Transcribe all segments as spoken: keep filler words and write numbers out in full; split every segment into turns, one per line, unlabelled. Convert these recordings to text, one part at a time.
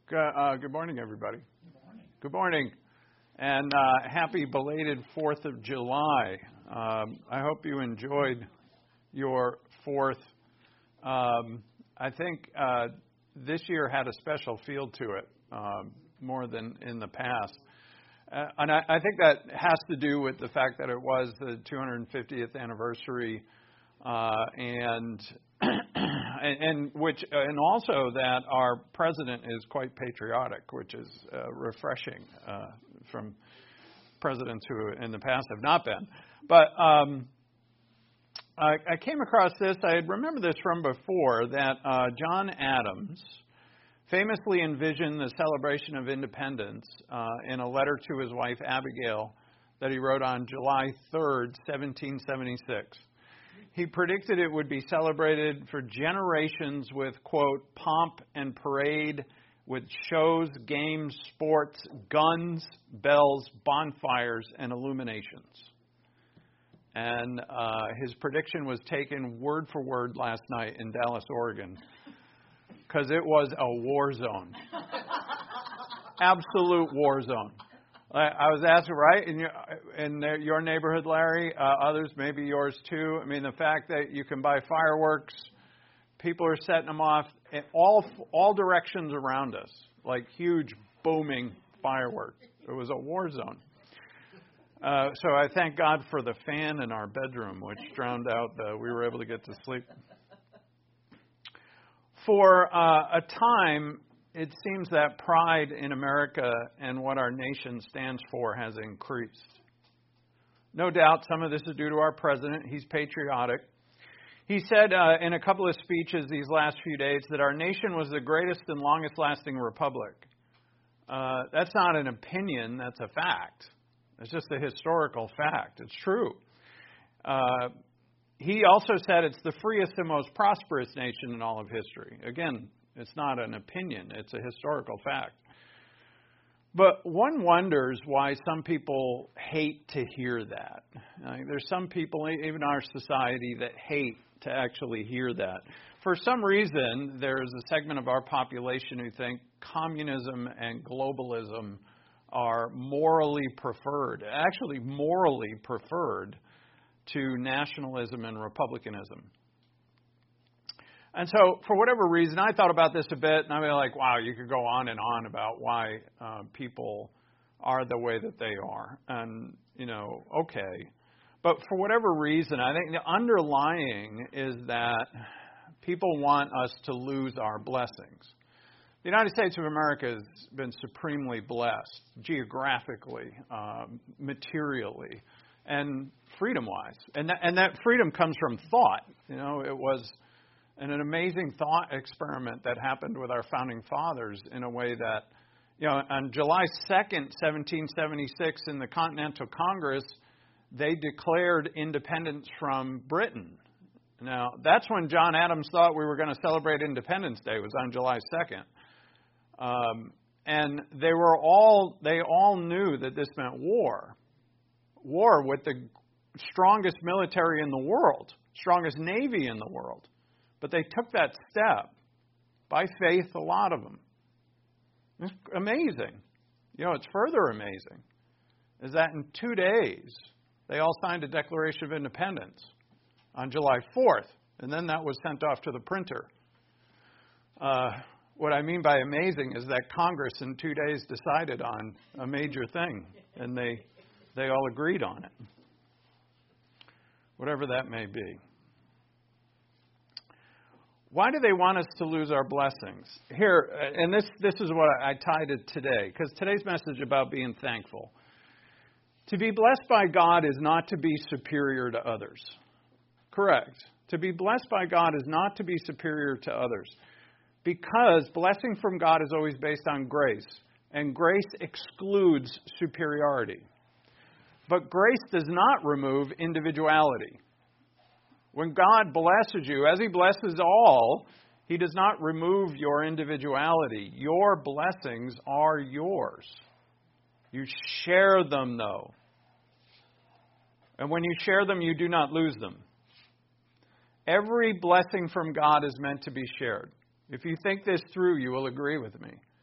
Good, uh, good morning, everybody. Good morning. Good morning, and uh, happy belated fourth of July. Um, I hope you enjoyed your fourth. Um, I think uh, this year had a special feel to it, um, more than in the past. Uh, and I, I think that has to do with the fact that it was the two hundred fiftieth anniversary, uh, and And, and which, and also that our president is quite patriotic, which is uh, refreshing uh, from presidents who in the past have not been. But um, I, I came across this. I had remembered this from before, that uh, John Adams famously envisioned the celebration of independence uh, in a letter to his wife Abigail that he wrote on July third, seventeen seventy-six. He predicted it would be celebrated for generations with, quote, pomp and parade, with shows, games, sports, guns, bells, bonfires, and illuminations. And uh, his prediction was taken word for word last night in Dallas, Oregon, because it was a war zone. Absolute war zone. I was asking, right, in your, in your neighborhood, Larry, uh, others, maybe yours too. I mean, the fact that you can buy fireworks, people are setting them off in all all directions around us, like huge booming fireworks. It was a war zone. Uh, so I thank God for the fan in our bedroom, which drowned out the, we were able to get to sleep. For uh, a time, it seems that pride in America and what our nation stands for has increased. No doubt some of this is due to our president. He's patriotic. He said uh, in a couple of speeches these last few days that our nation was the greatest and longest lasting republic. Uh, that's not an opinion, that's a fact. It's just a historical fact. It's true. Uh, he also said it's the freest and most prosperous nation in all of history. Again, it's not an opinion. It's a historical fact. But one wonders why some people hate to hear that. Uh, there's some people, even in our society, that hate to actually hear that. For some reason, there's a segment of our population who think communism and globalism are morally preferred, actually morally preferred to nationalism and republicanism. And so, for whatever reason, I thought about this a bit, and I was like, wow, you could go on and on about why uh, people are the way that they are. And, you know, okay. But for whatever reason, I think the underlying is that people want us to lose our blessings. The United States of America has been supremely blessed, geographically, um, materially, and freedom-wise. And that, and that freedom comes from thought. You know, it was And an amazing thought experiment that happened with our founding fathers in a way that, you know, on July second, seventeen seventy-six, in the Continental Congress, they declared independence from Britain. Now, that's when John Adams thought we were going to celebrate Independence Day, was on July second. Um, and they were all, they all knew that this meant war. War with the strongest military in the world, strongest navy in the world. But they took that step by faith, a lot of them. It's amazing. You know, it's further amazing is that in two days, they all signed a Declaration of Independence on July fourth. And then that was sent off to the printer. Uh, what I mean by amazing is that Congress in two days decided on a major thing. And they, they all agreed on it. Whatever that may be. Why do they want us to lose our blessings? Here, and this, this is what I tied it today, because today's message is about being thankful. To be blessed by God is not to be superior to others. Correct. To be blessed by God is not to be superior to others, because blessing from God is always based on grace, and grace excludes superiority. But grace does not remove individuality. When God blesses you, as He blesses all, He does not remove your individuality. Your blessings are yours. You share them, though. And when you share them, you do not lose them. Every blessing from God is meant to be shared. If you think this through, you will agree with me.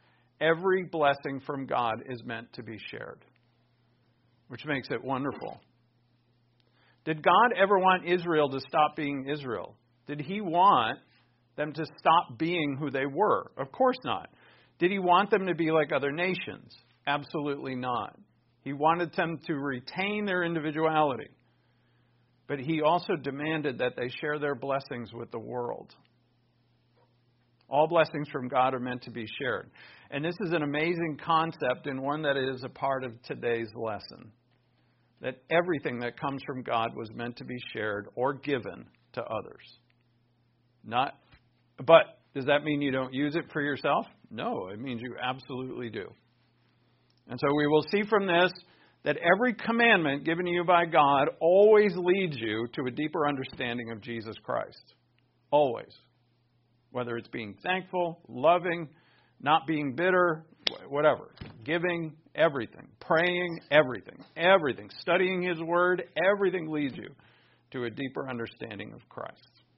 every blessing from God is meant to be shared, which makes it wonderful. Did God ever want Israel to stop being Israel? Did he want them to stop being who they were? Of course not. Did he want them to be like other nations? Absolutely not. He wanted them to retain their individuality. But he also demanded that they share their blessings with the world. All blessings from God are meant to be shared. And this is an amazing concept and one that is a part of today's lesson. That everything that comes from God was meant to be shared or given to others. Not, but does that mean you don't use it for yourself? No, it means you absolutely do. And so we will see from this that every commandment given to you by God always leads you to a deeper understanding of Jesus Christ. Always. Whether it's being thankful, loving, not being bitter, whatever. Giving, everything. Praying, everything. Everything. Studying His Word, everything leads you to a deeper understanding of Christ.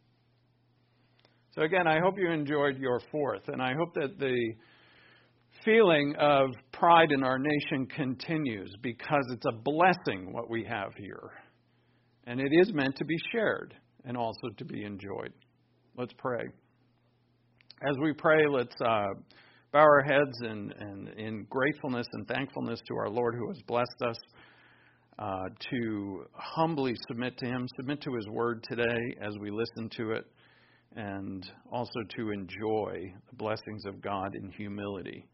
So again, I hope you enjoyed your fourth, and I hope that the feeling of pride in our nation continues, because it's a blessing what we have here. And it is meant to be shared and also to be enjoyed. Let's pray. As we pray, let's uh, bow our heads in, in, in gratefulness and thankfulness to our Lord who has blessed us, uh, to humbly submit to Him, submit to His Word today as we listen to it, and also to enjoy the blessings of God in humility.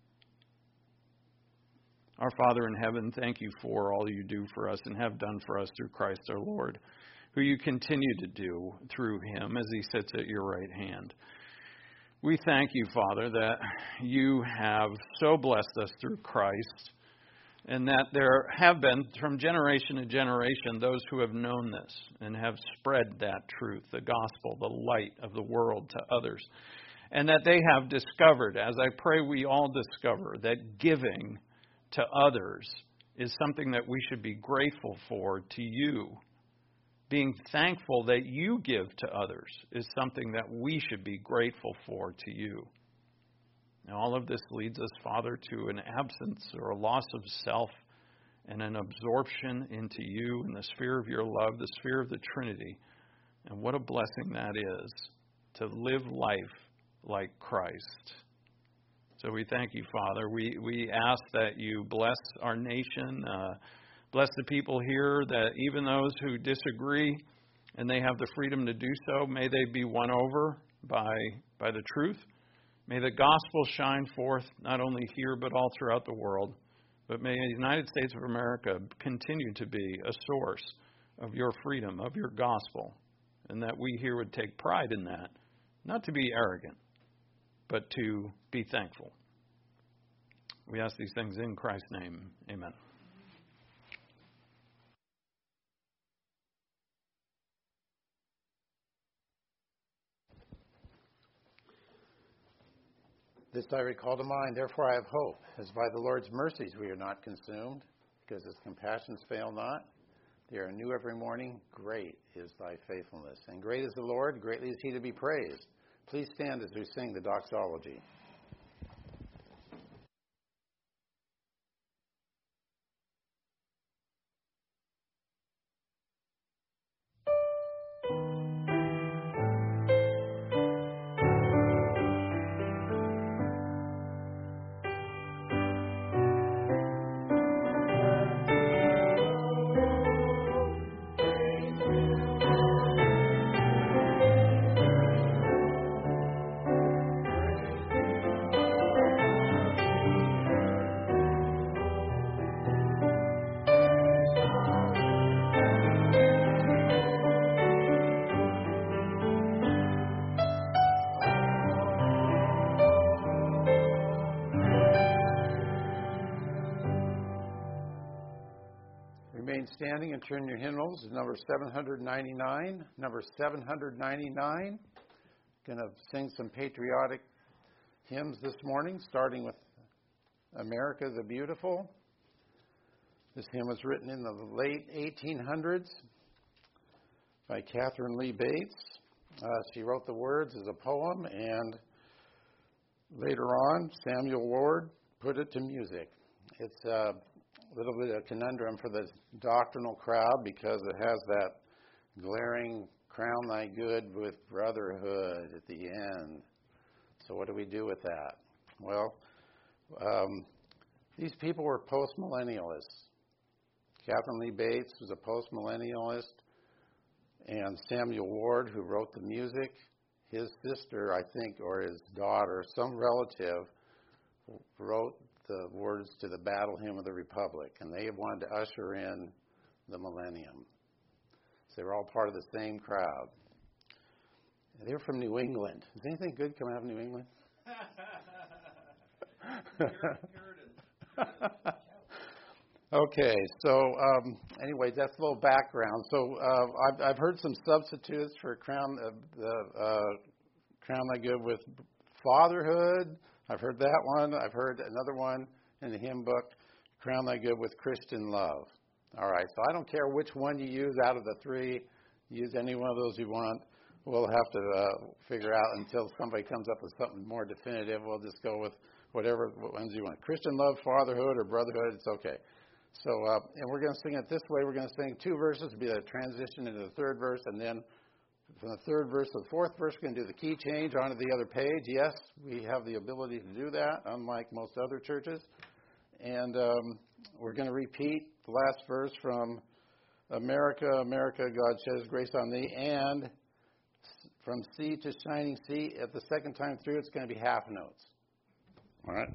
Our Father in heaven, thank you for all you do for us and have done for us through Christ our Lord, who you continue to do through Him as He sits at your right hand. We thank you, Father, that you have so blessed us through Christ, and that there have been, from generation to generation, those who have known this and have spread that truth, the gospel, the light of the world to others, and that they have discovered, as I pray we all discover, that giving to others is something that we should be grateful for to you. Being thankful that you give to others is something that we should be grateful for to you. Now, all of this leads us, Father, to an absence or a loss of self and an absorption into you in the sphere of your love, the sphere of the Trinity. And what a blessing that is, to live life like Christ. So we thank you, Father. We we ask that you bless our nation, uh, bless the people here, that even those who disagree and they have the freedom to do so, may they be won over by by the truth. May the gospel shine forth not only here but all throughout the world. But may the United States of America continue to be a source of your freedom, of your gospel, and that we here would take pride in that, not to be arrogant, but to be thankful. We ask these things in Christ's name. Amen.
This I recall to mind, therefore I have hope, as by the Lord's mercies we are not consumed, because His compassions fail not. They are new every morning. Great is thy faithfulness. And great is the Lord, greatly is He to be praised. Please stand as we sing the doxology. Standing and turn your hymnals to number seven ninety-nine. Number seven ninety-nine. Going to sing some patriotic hymns this morning, starting with America the Beautiful. This hymn was written in the late eighteen hundreds by Catherine Lee Bates. Uh, she wrote the words as a poem, and Later on, Samuel Ward put it to music. It's a little bit of a conundrum for the doctrinal crowd because it has that glaring crown thy good with brotherhood at the end. So what do we do with that? Well, um, these people were post-millennialists. Catherine Lee Bates was a post-millennialist, and Samuel Ward, who wrote the music, his sister, I think, or his daughter, some relative, wrote the words to the Battle Hymn of the Republic, and they wanted to usher in the millennium. So they were all part of the same crowd. They were from New England. Does anything good come out of New England? Okay, so um, anyway, that's a little background. So uh, I've, I've heard some substitutes for crown uh, the uh, crown thy good with fatherhood. I've heard that one. I've heard another one in the hymn book, crown thy good with Christian love. All right, so I don't care which one you use out of the three. Use any one of those you want. We'll have to uh, figure out until somebody comes up with something more definitive. We'll just go with whatever ones you want. Christian love, fatherhood, or brotherhood, it's okay. So, uh, and we're going to sing it this way. We're going to sing two verses. It'll be a transition into the third verse, and then from the third verse to the fourth verse, we're going to do the key change onto the other page. Yes, we have the ability to do that, unlike most other churches. And um, we're going to repeat the last verse from America, America, God sheds grace on thee, and from sea to shining sea. At the second time through, it's going to be half notes. All right?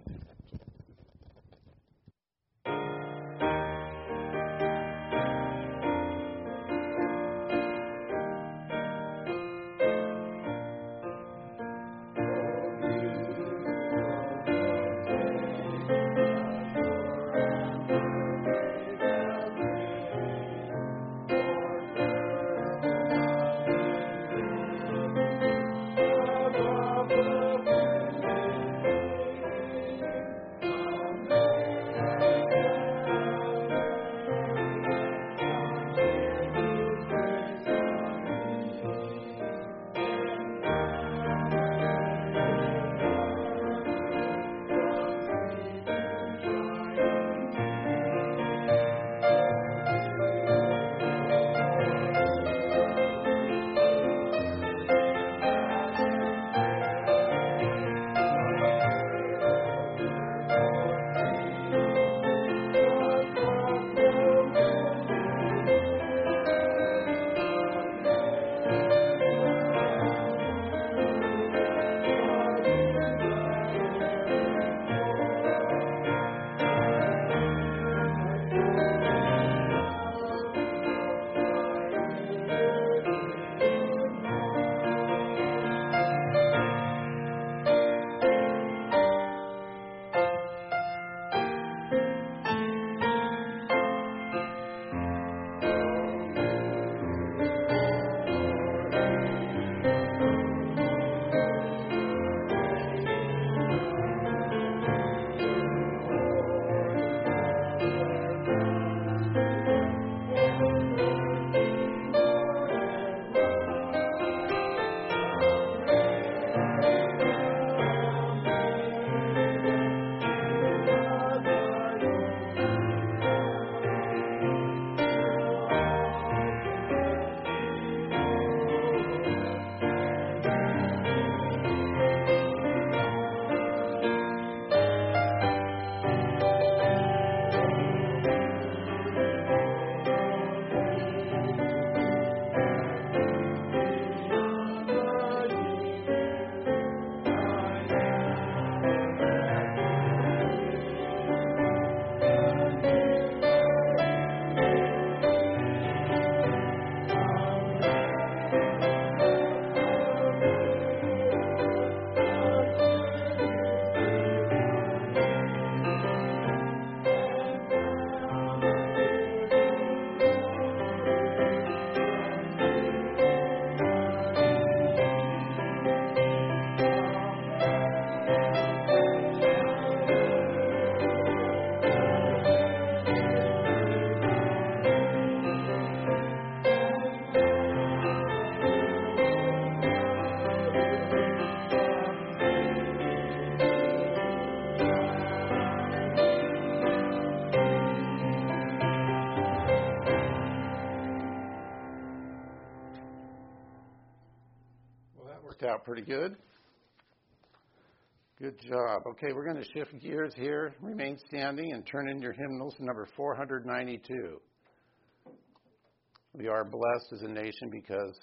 out pretty good. Good job. Okay, we're going to shift gears here. Remain standing and turn in your hymnals to number four ninety-two. We are blessed as a nation because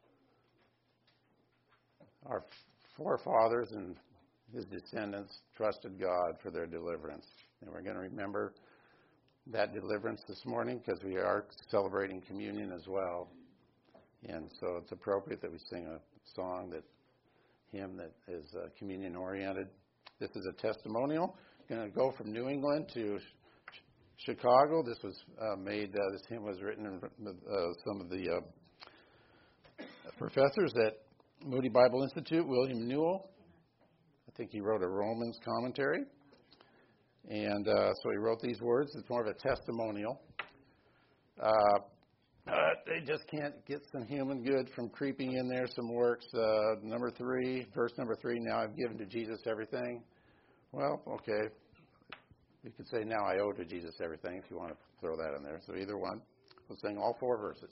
our forefathers and his descendants trusted God for their deliverance. And we're going to remember that deliverance this morning because we are celebrating communion as well. And so it's appropriate that we sing a song, that hymn that is uh, communion oriented. This is a testimonial. Going to go from New England to sh- Chicago. This was uh, made, uh, this hymn was written with uh, some of the uh, professors at Moody Bible Institute. William Newell, I think he wrote a Romans commentary. And uh, so he wrote these words. It's more of a testimonial. Uh, but they just can't get some human good from creeping in there, some works. Uh, number three, verse number three, now I've given to Jesus everything. Well, okay. You could say, now I owe to Jesus everything, if you want to throw that in there. So either one. We'll sing all four verses.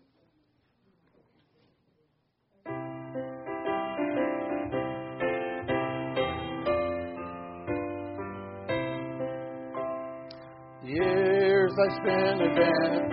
Years I spent advanced.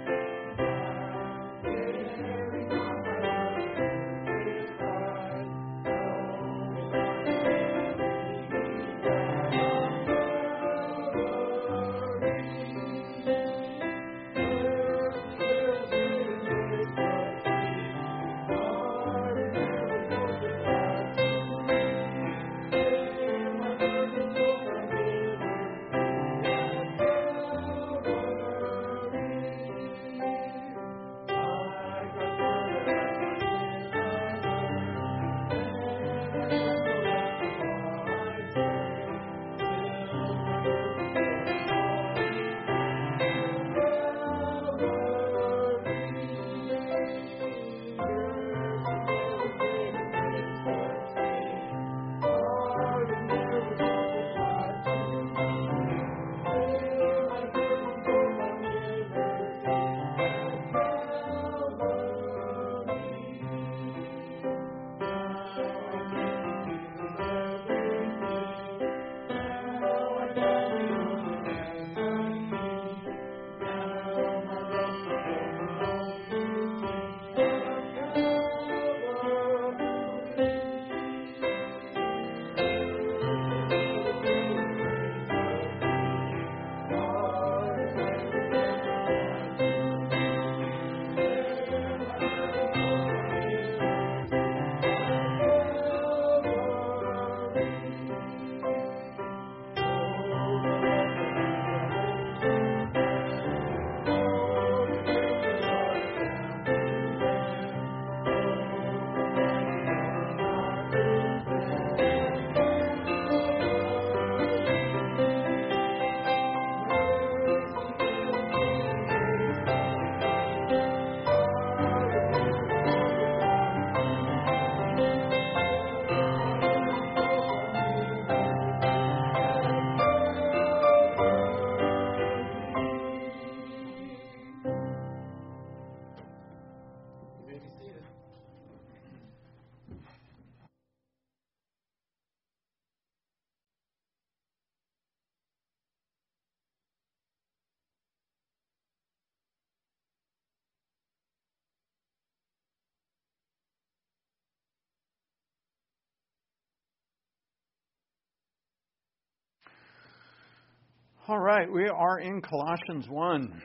All right, we are in Colossians one.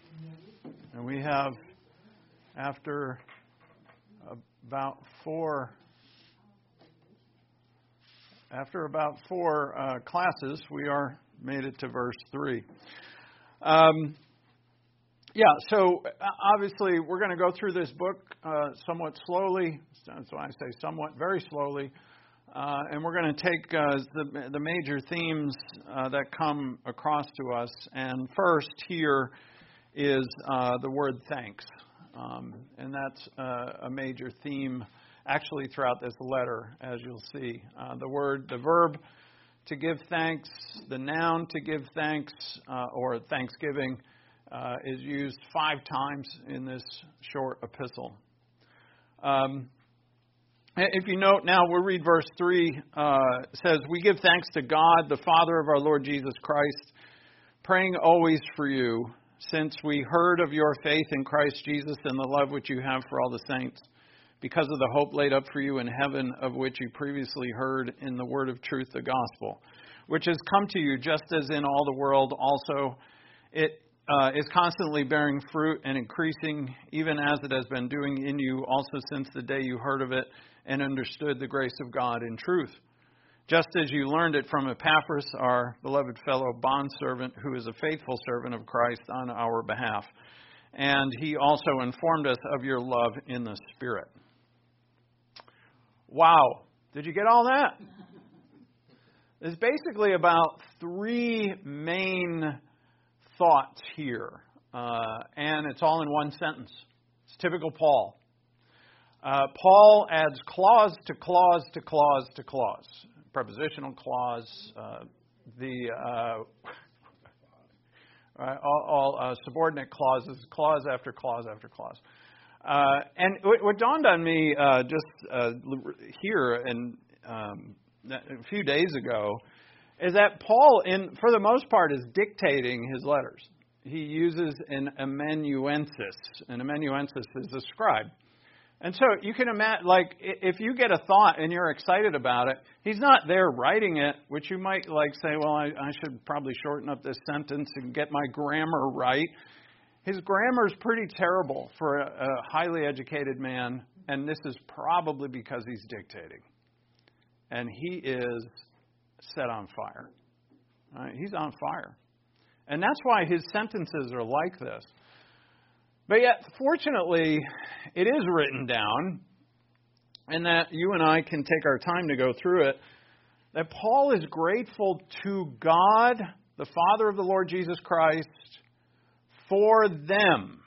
And we have, after about four, after about four uh, classes, we are made it to verse three. Um, yeah, so obviously we're going to go through this book uh, somewhat slowly. That's why I say somewhat, very slowly. Uh, and we're going to take uh, the, the major themes uh, that come across to us. And first here is uh, the word thanks. Um, and that's uh, a major theme actually throughout this letter, as you'll see. Uh, the word, the verb to give thanks, the noun to give thanks, uh, or thanksgiving, uh, is used five times in this short epistle. Um If you note now, we'll read verse three. Uh, it says, "We give thanks to God, the Father of our Lord Jesus Christ, praying always for you, since we heard of your faith in Christ Jesus and the love which you have for all the saints, because of the hope laid up for you in heaven, of which you previously heard in the word of truth, the gospel, which has come to you just as in all the world also it uh, is constantly bearing fruit and increasing, even as it has been doing in you also since the day you heard of it and understood the grace of God in truth. Just as you learned it from Epaphras, our beloved fellow bondservant, who is a faithful servant of Christ on our behalf. And he also informed us of your love in the Spirit." Wow. Did you get all that? It's basically about three main thoughts here. Uh, and it's all in one sentence. It's typical Paul. Uh, Paul adds clause to clause to clause to clause. Prepositional clause, uh, the uh, all, all uh, subordinate clauses, clause after clause after clause. Uh, and what, what dawned on me uh, just uh, here and um, a few days ago is that Paul, in for the most part, is dictating his letters. He uses an amanuensis. An amanuensis is a scribe. And so you can imagine, like, if you get a thought and you're excited about it, he's not there writing it, which you might, like, say, well, I, I should probably shorten up this sentence and get my grammar right. His grammar is pretty terrible for a, a highly educated man, and this is probably because he's dictating. And he is set on fire. Right? He's on fire. And that's why his sentences are like this. But yet, fortunately, it is written down, and that you and I can take our time to go through it, that Paul is grateful to God, the Father of the Lord Jesus Christ, for them,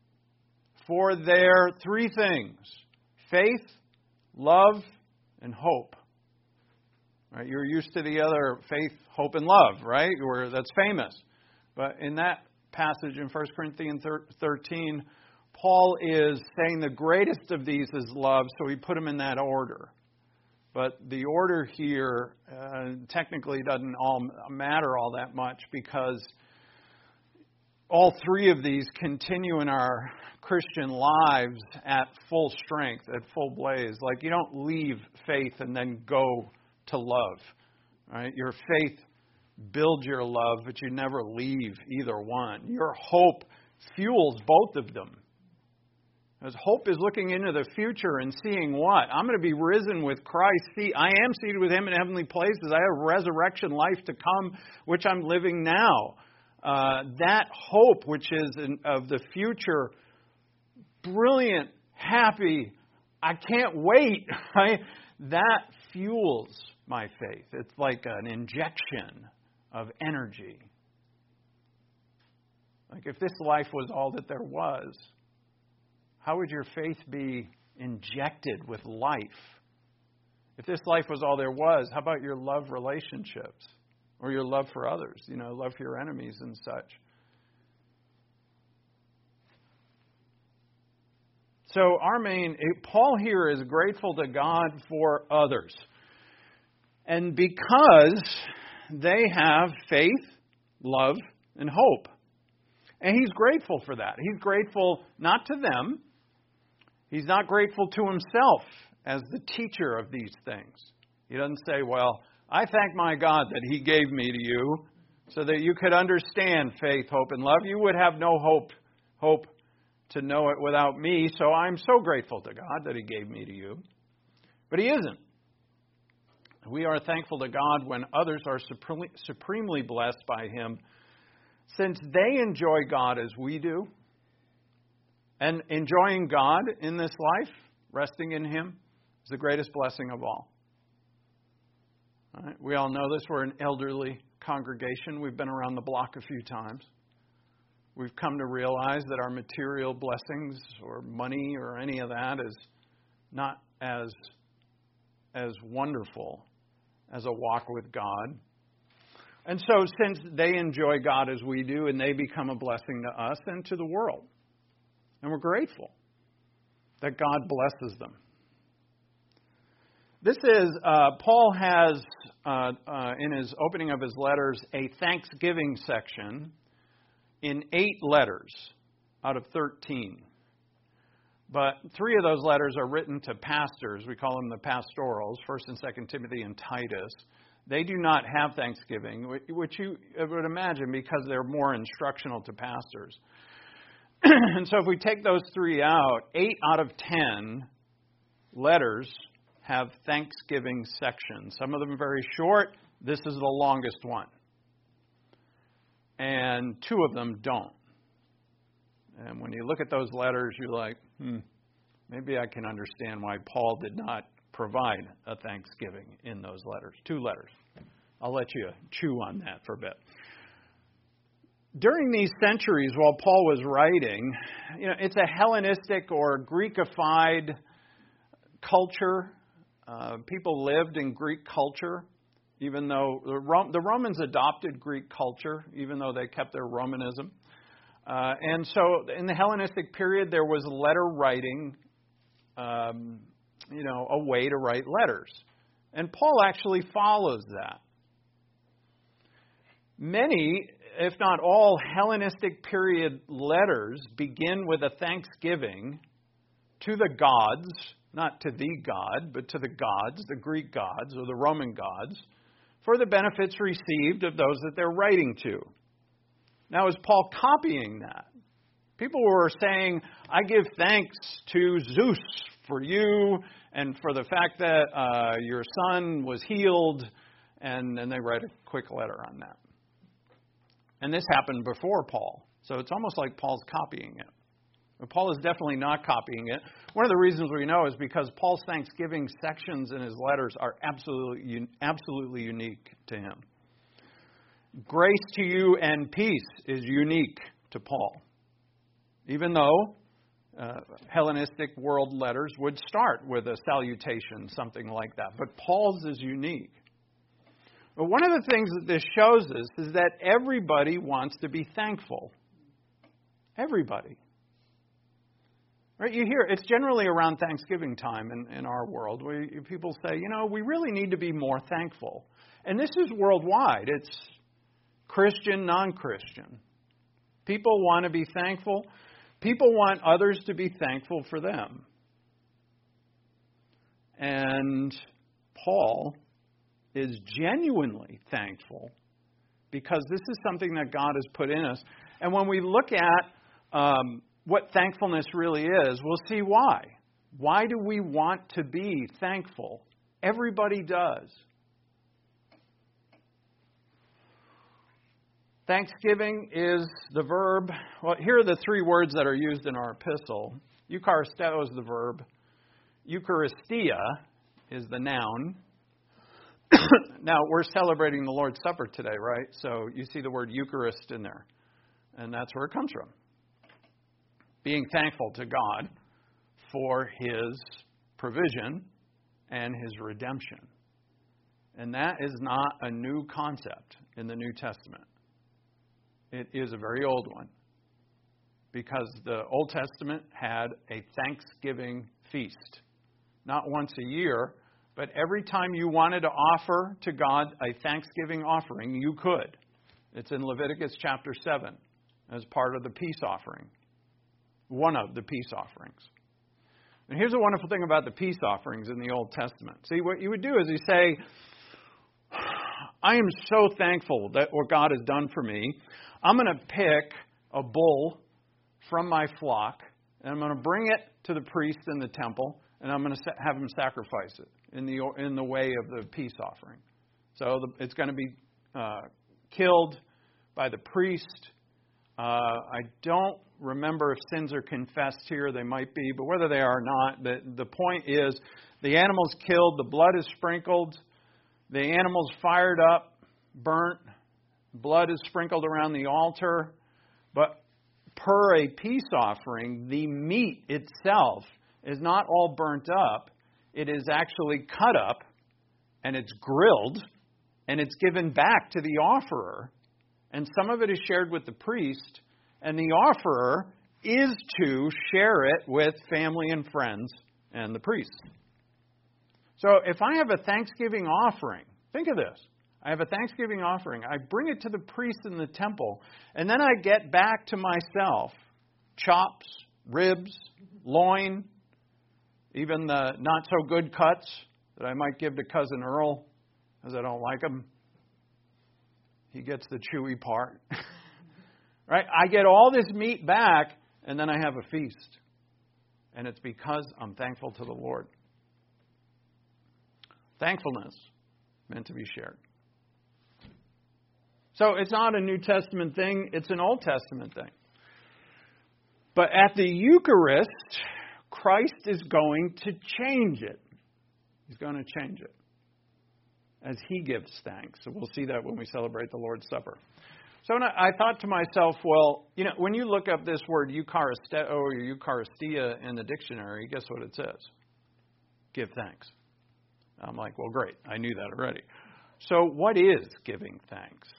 for their three things: faith, love, and hope. Right? You're used to the other faith, hope, and love, right? Where that's famous. But in that passage in First Corinthians thirteen, Paul is saying the greatest of these is love, so he put them in that order. But the order here uh, technically doesn't all matter all that much, because all three of these continue in our Christian lives at full strength, at full blaze. Like, you don't leave faith and then go to love. Right? Your faith builds your love, but you never leave either one. Your hope fuels both of them. As hope is looking into the future and seeing what? I'm going to be risen with Christ. See, I am seated with Him in heavenly places. I have resurrection life to come, which I'm living now. Uh, that hope, which is in, of the future, brilliant, happy, I can't wait, right? That fuels my faith. It's like an injection of energy. Like, if this life was all that there was, how would your faith be injected with life? If this life was all there was, how about your love relationships? Or your love for others, you know, love for your enemies and such. So our main, Paul here is grateful to God for others. And because they have faith, love, and hope. And he's grateful for that. He's grateful not to them. He's not grateful to himself as the teacher of these things. He doesn't say, well, I thank my God that He gave me to you so that you could understand faith, hope, and love. You would have no hope, hope to know it without me, so I'm so grateful to God that He gave me to you. But He isn't. We are thankful to God when others are supremely, supremely blessed by Him, since they enjoy God as we do. And enjoying God in this life, resting in Him, is the greatest blessing of all. All right? We all know this. We're an elderly congregation. We've been around the block a few times. We've come to realize that our material blessings or money or any of that is not as, as wonderful as a walk with God. And so since they enjoy God as we do, and they become a blessing to us and to the world, and we're grateful that God blesses them. This is, uh, Paul has, uh, uh, in his opening of his letters, a Thanksgiving section in eight letters out of thirteen. But three of those letters are written to pastors. We call them the pastorals, First and Second Timothy and Titus. They do not have Thanksgiving, which you would imagine because they're more instructional to pastors. And so if we take those three out, eight out of ten letters have Thanksgiving sections. Some of them are very short. This is the longest one. And two of them don't. And when you look at those letters, you're like, hmm, maybe I can understand why Paul did not provide a Thanksgiving in those letters. Two letters. I'll let you chew on that for a bit. During these centuries, while Paul was writing, you know, it's a Hellenistic or Greekified culture. Uh, people lived in Greek culture, even though the, Rom- the Romans adopted Greek culture, even though they kept their Romanism. Uh, and so in the Hellenistic period, there was letter writing, um, you know, a way to write letters. And Paul actually follows that. Many, if not all, Hellenistic period letters begin with a thanksgiving to the gods, not to the God, but to the gods, the Greek gods or the Roman gods, for the benefits received of those that they're writing to. Now, is Paul copying that? People were saying, I give thanks to Zeus for you and for the fact that uh, your son was healed, and then they write a quick letter on that. And this happened before Paul, so it's almost like Paul's copying it. But Paul is definitely not copying it. One of the reasons we know is because Paul's Thanksgiving sections in his letters are absolutely, absolutely unique to him. Grace to you and peace is unique to Paul. Even though uh, Hellenistic world letters would start with a salutation, something like that. But Paul's is unique. But one of the things that this shows us is that everybody wants to be thankful. Everybody. Right? You hear, it's generally around Thanksgiving time in, in our world where people say, you know, we really need to be more thankful. And this is worldwide. It's Christian, non-Christian. People want to be thankful. People want others to be thankful for them. And Paul is genuinely thankful because this is something that God has put in us. And when we look at um, what thankfulness really is, we'll see why. Why do we want to be thankful? Everybody does. Thanksgiving is the verb. Well, here are the three words that are used in our epistle. Eucharisteo is the verb. Eucharistia is the noun. Now, we're celebrating the Lord's Supper today, right? So you see the word Eucharist in there. And that's where it comes from. Being thankful to God for His provision and His redemption. And that is not a new concept in the New Testament. It is a very old one. Because the Old Testament had a Thanksgiving feast. Not once a year, but every time you wanted to offer to God a Thanksgiving offering, you could. It's in Leviticus chapter seven as part of the peace offering. One of the peace offerings. And here's the wonderful thing about the peace offerings in the Old Testament. See, what you would do is you say, I am so thankful that what God has done for me. I'm going to pick a bull from my flock, and I'm going to bring it to the priest in the temple, and I'm going to have him sacrifice it in the in the way of the peace offering. So the, it's going to be uh, killed by the priest. Uh, I don't remember if sins are confessed here. They might be, but whether they are or not, the, the point is the animal's killed, the blood is sprinkled, the animal's fired up, burnt, blood is sprinkled around the altar, but per a peace offering, the meat itself is not all burnt up. It is actually cut up, and it's grilled, and it's given back to the offerer. And some of it is shared with the priest, and the offerer is to share it with family and friends and the priest. So if I have a Thanksgiving offering, think of this. I have a Thanksgiving offering. I bring it to the priest in the temple, and then I get back to myself chops, ribs, loin, even the not-so-good cuts that I might give to Cousin Earl, because I don't like them. He gets the chewy part. Right? I get all this meat back, and then I have a feast. And it's because I'm thankful to the Lord. Thankfulness meant to be shared. So it's not a New Testament thing, it's an Old Testament thing. But at the Eucharist, Christ is going to change it. He's going to change it as He gives thanks. So we'll see that when we celebrate the Lord's Supper. So I thought to myself, well, you know, when you look up this word Eucharisteo or Eucharistia in the dictionary, guess what it says? Give thanks. I'm like, well, great. I knew that already. So what is giving thanks?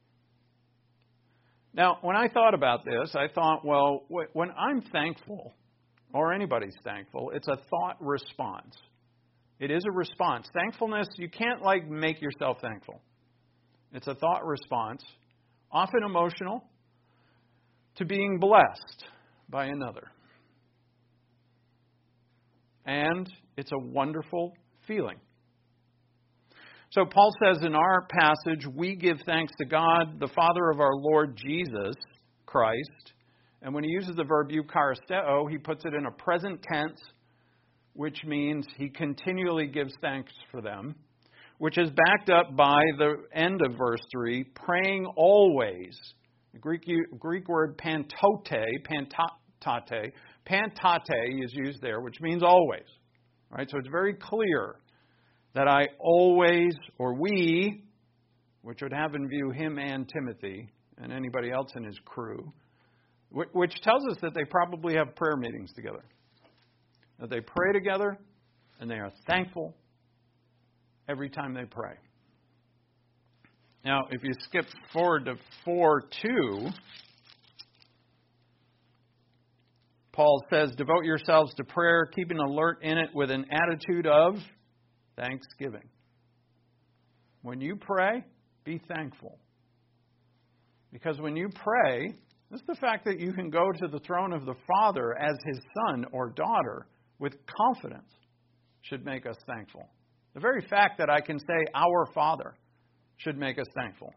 Now, when I thought about this, I thought, well, when I'm thankful, or anybody's thankful, it's a thought response. It is a response. Thankfulness, you can't like make yourself thankful. It's a thought response, often emotional, to being blessed by another. And it's a wonderful feeling. So Paul says in our passage, we give thanks to God, the Father of our Lord Jesus Christ. And when he uses the verb eucharisteo, he puts it in a present tense, which means he continually gives thanks for them, which is backed up by the end of verse three, praying always. The Greek, Greek word pantote, pantate, pantate is used there, which means always. All right, so it's very clear that I always, or we, which would have in view him and Timothy and anybody else in his crew, which tells us that they probably have prayer meetings together. That they pray together and they are thankful every time they pray. Now, if you skip forward to four two, Paul says, devote yourselves to prayer, keeping alert in it with an attitude of thanksgiving. When you pray, be thankful. Because when you pray, this is the fact that you can go to the throne of the Father as His son or daughter with confidence should make us thankful. The very fact that I can say, our Father, should make us thankful.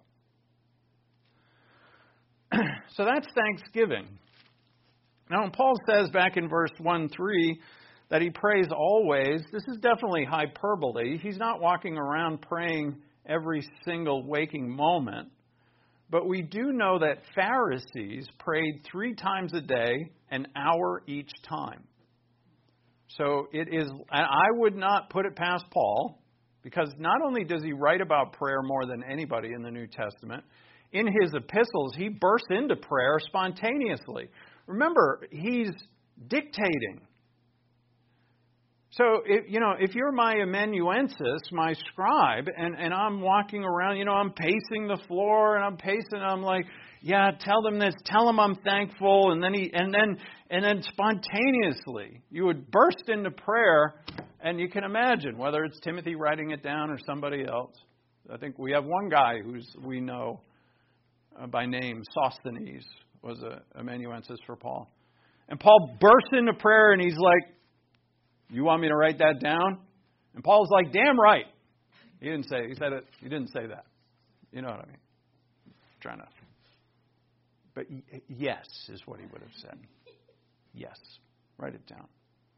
So that's thanksgiving. Now, when Paul says back in verse one three that he prays always, this is definitely hyperbole. He's not walking around praying every single waking moment. But we do know that Pharisees prayed three times a day, an hour each time. So it is, and I would not put it past Paul, because not only does he write about prayer more than anybody in the New Testament, in his epistles, he bursts into prayer spontaneously. Remember, he's dictating. So, if, you know, if you're my amanuensis, my scribe, and, and I'm walking around, you know, I'm pacing the floor, and I'm pacing, I'm like, yeah, tell them this, tell them I'm thankful, and then he, and then, and then spontaneously, you would burst into prayer, and you can imagine, whether it's Timothy writing it down or somebody else. I think we have one guy who's we know uh, by name, Sosthenes, was a amanuensis for Paul. And Paul bursts into prayer, and he's like, you want me to write that down? And Paul's like, damn right. He didn't say, he said it, he didn't say that. You know what I mean? I'm trying to. But yes is what he would have said. Yes. Write it down.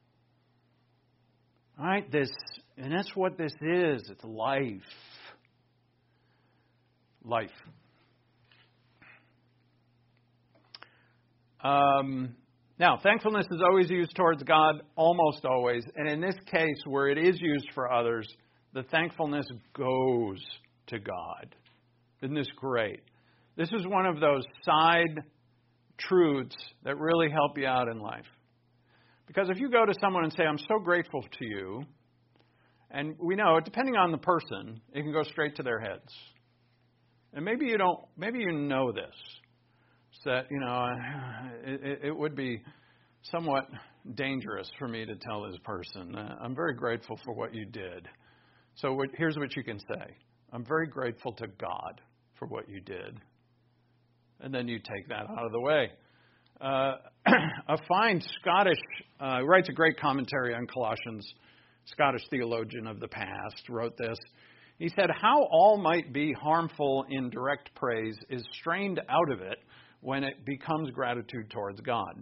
All right, this, and that's what this is. It's life. Life. Um, now, thankfulness is always used towards God, almost always. And in this case, where it is used for others, the thankfulness goes to God. Isn't this great? This is one of those side truths that really help you out in life. Because if you go to someone and say, I'm so grateful to you, and we know, depending on the person, it can go straight to their heads. And maybe you don't, maybe you know this. That, you know, it, it would be somewhat dangerous for me to tell this person, uh, I'm very grateful for what you did. So what, here's what you can say. I'm very grateful to God for what you did. And then you take that out of the way. Uh, a fine Scottish, uh, who writes a great commentary on Colossians, Scottish theologian of the past, wrote this. He said, how all might be harmful in direct praise is strained out of it when it becomes gratitude towards God.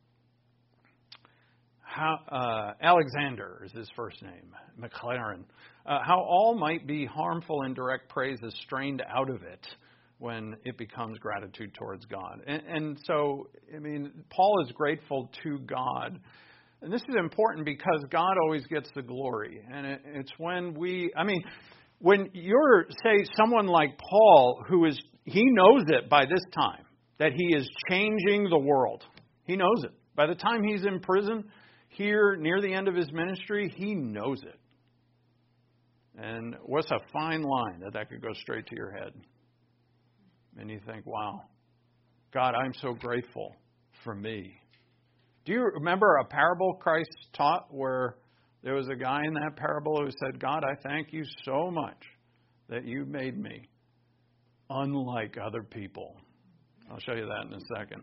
How, uh, Alexander is his first name, McLaren. Uh, how all might be harmful in direct praise is strained out of it when it becomes gratitude towards God. And, and so, I mean, Paul is grateful to God. And this is important because God always gets the glory. And it, it's when we, I mean, when you're, say, someone like Paul, who is, he knows it by this time, that he is changing the world. He knows it. By the time he's in prison, here near the end of his ministry, he knows it. And what's a fine line that that could go straight to your head. And you think, wow, God, I'm so grateful for me. Do you remember a parable Christ taught where there was a guy in that parable who said, God, I thank you so much that you made me unlike other people. I'll show you that in a second.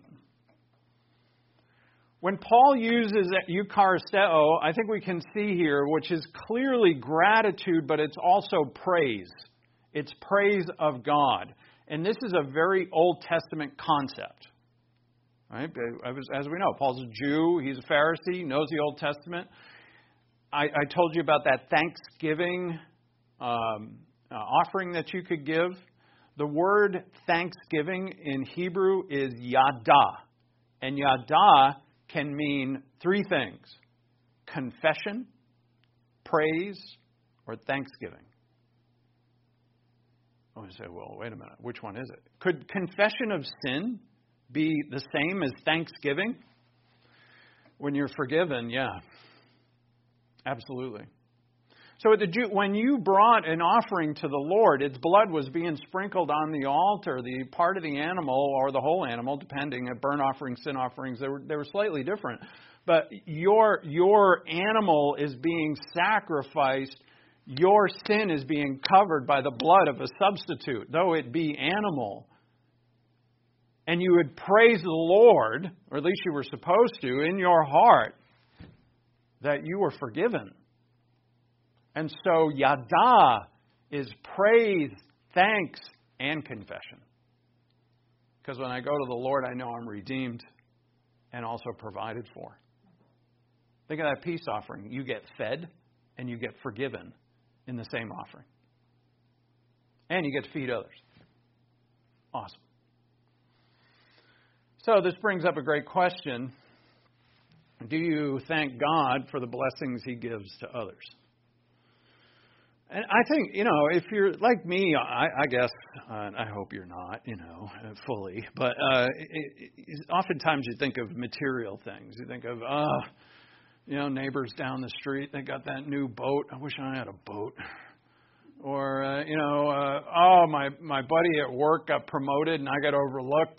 When Paul uses eucharisteo, I think we can see here, which is clearly gratitude, but it's also praise. It's praise of God. And this is a very Old Testament concept. Right? As we know, Paul's a Jew. He's a Pharisee. He knows the Old Testament. I, I told you about that Thanksgiving um, uh, offering that you could give. The word thanksgiving in Hebrew is yada. And yada can mean three things: confession, praise, or thanksgiving. I would say, well, wait a minute. Which one is it? Could confession of sin be the same as thanksgiving? When you're forgiven, yeah. Absolutely. So at the Jew, when you brought an offering to the Lord, its blood was being sprinkled on the altar, the part of the animal or the whole animal, depending on burnt offerings, sin offerings, they were, they were slightly different. But your, your animal is being sacrificed. Your sin is being covered by the blood of a substitute, though it be animal. And you would praise the Lord, or at least you were supposed to, in your heart, that you were forgiven. And so yada is praise, thanks, and confession. Because when I go to the Lord, I know I'm redeemed and also provided for. Think of that peace offering. You get fed and you get forgiven in the same offering. And you get to feed others. Awesome. So this brings up a great question. Do you thank God for the blessings He gives to others? And I think, you know, if you're like me, I, I guess, uh, I hope you're not, you know, fully. But uh, it, it, oftentimes you think of material things. You think of, uh, you know, neighbors down the street, they got that new boat. I wish I had a boat. Or, uh, you know, uh, oh, my, my buddy at work got promoted and I got overlooked.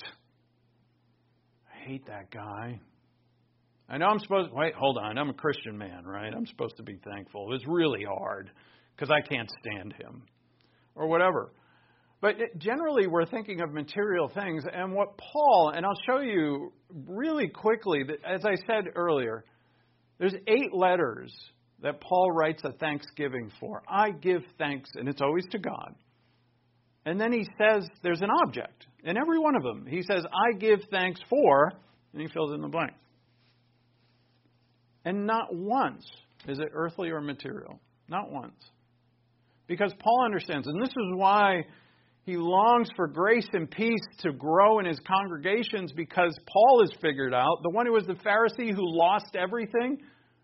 I hate that guy. I know I'm supposed to, wait, hold on. I'm a Christian man, right? I'm supposed to be thankful. It's really hard because I can't stand him or whatever. But it, generally, we're thinking of material things. And what Paul, and I'll show you really quickly, that, as I said earlier, there's eight letters that Paul writes a thanksgiving for. I give thanks, and it's always to God. And then he says there's an object in every one of them. He says, I give thanks for, and he fills in the blank. And not once is it earthly or material. Not once. Because Paul understands, and this is why he longs for grace and peace to grow in his congregations, because Paul has figured out, the one who was the Pharisee who lost everything,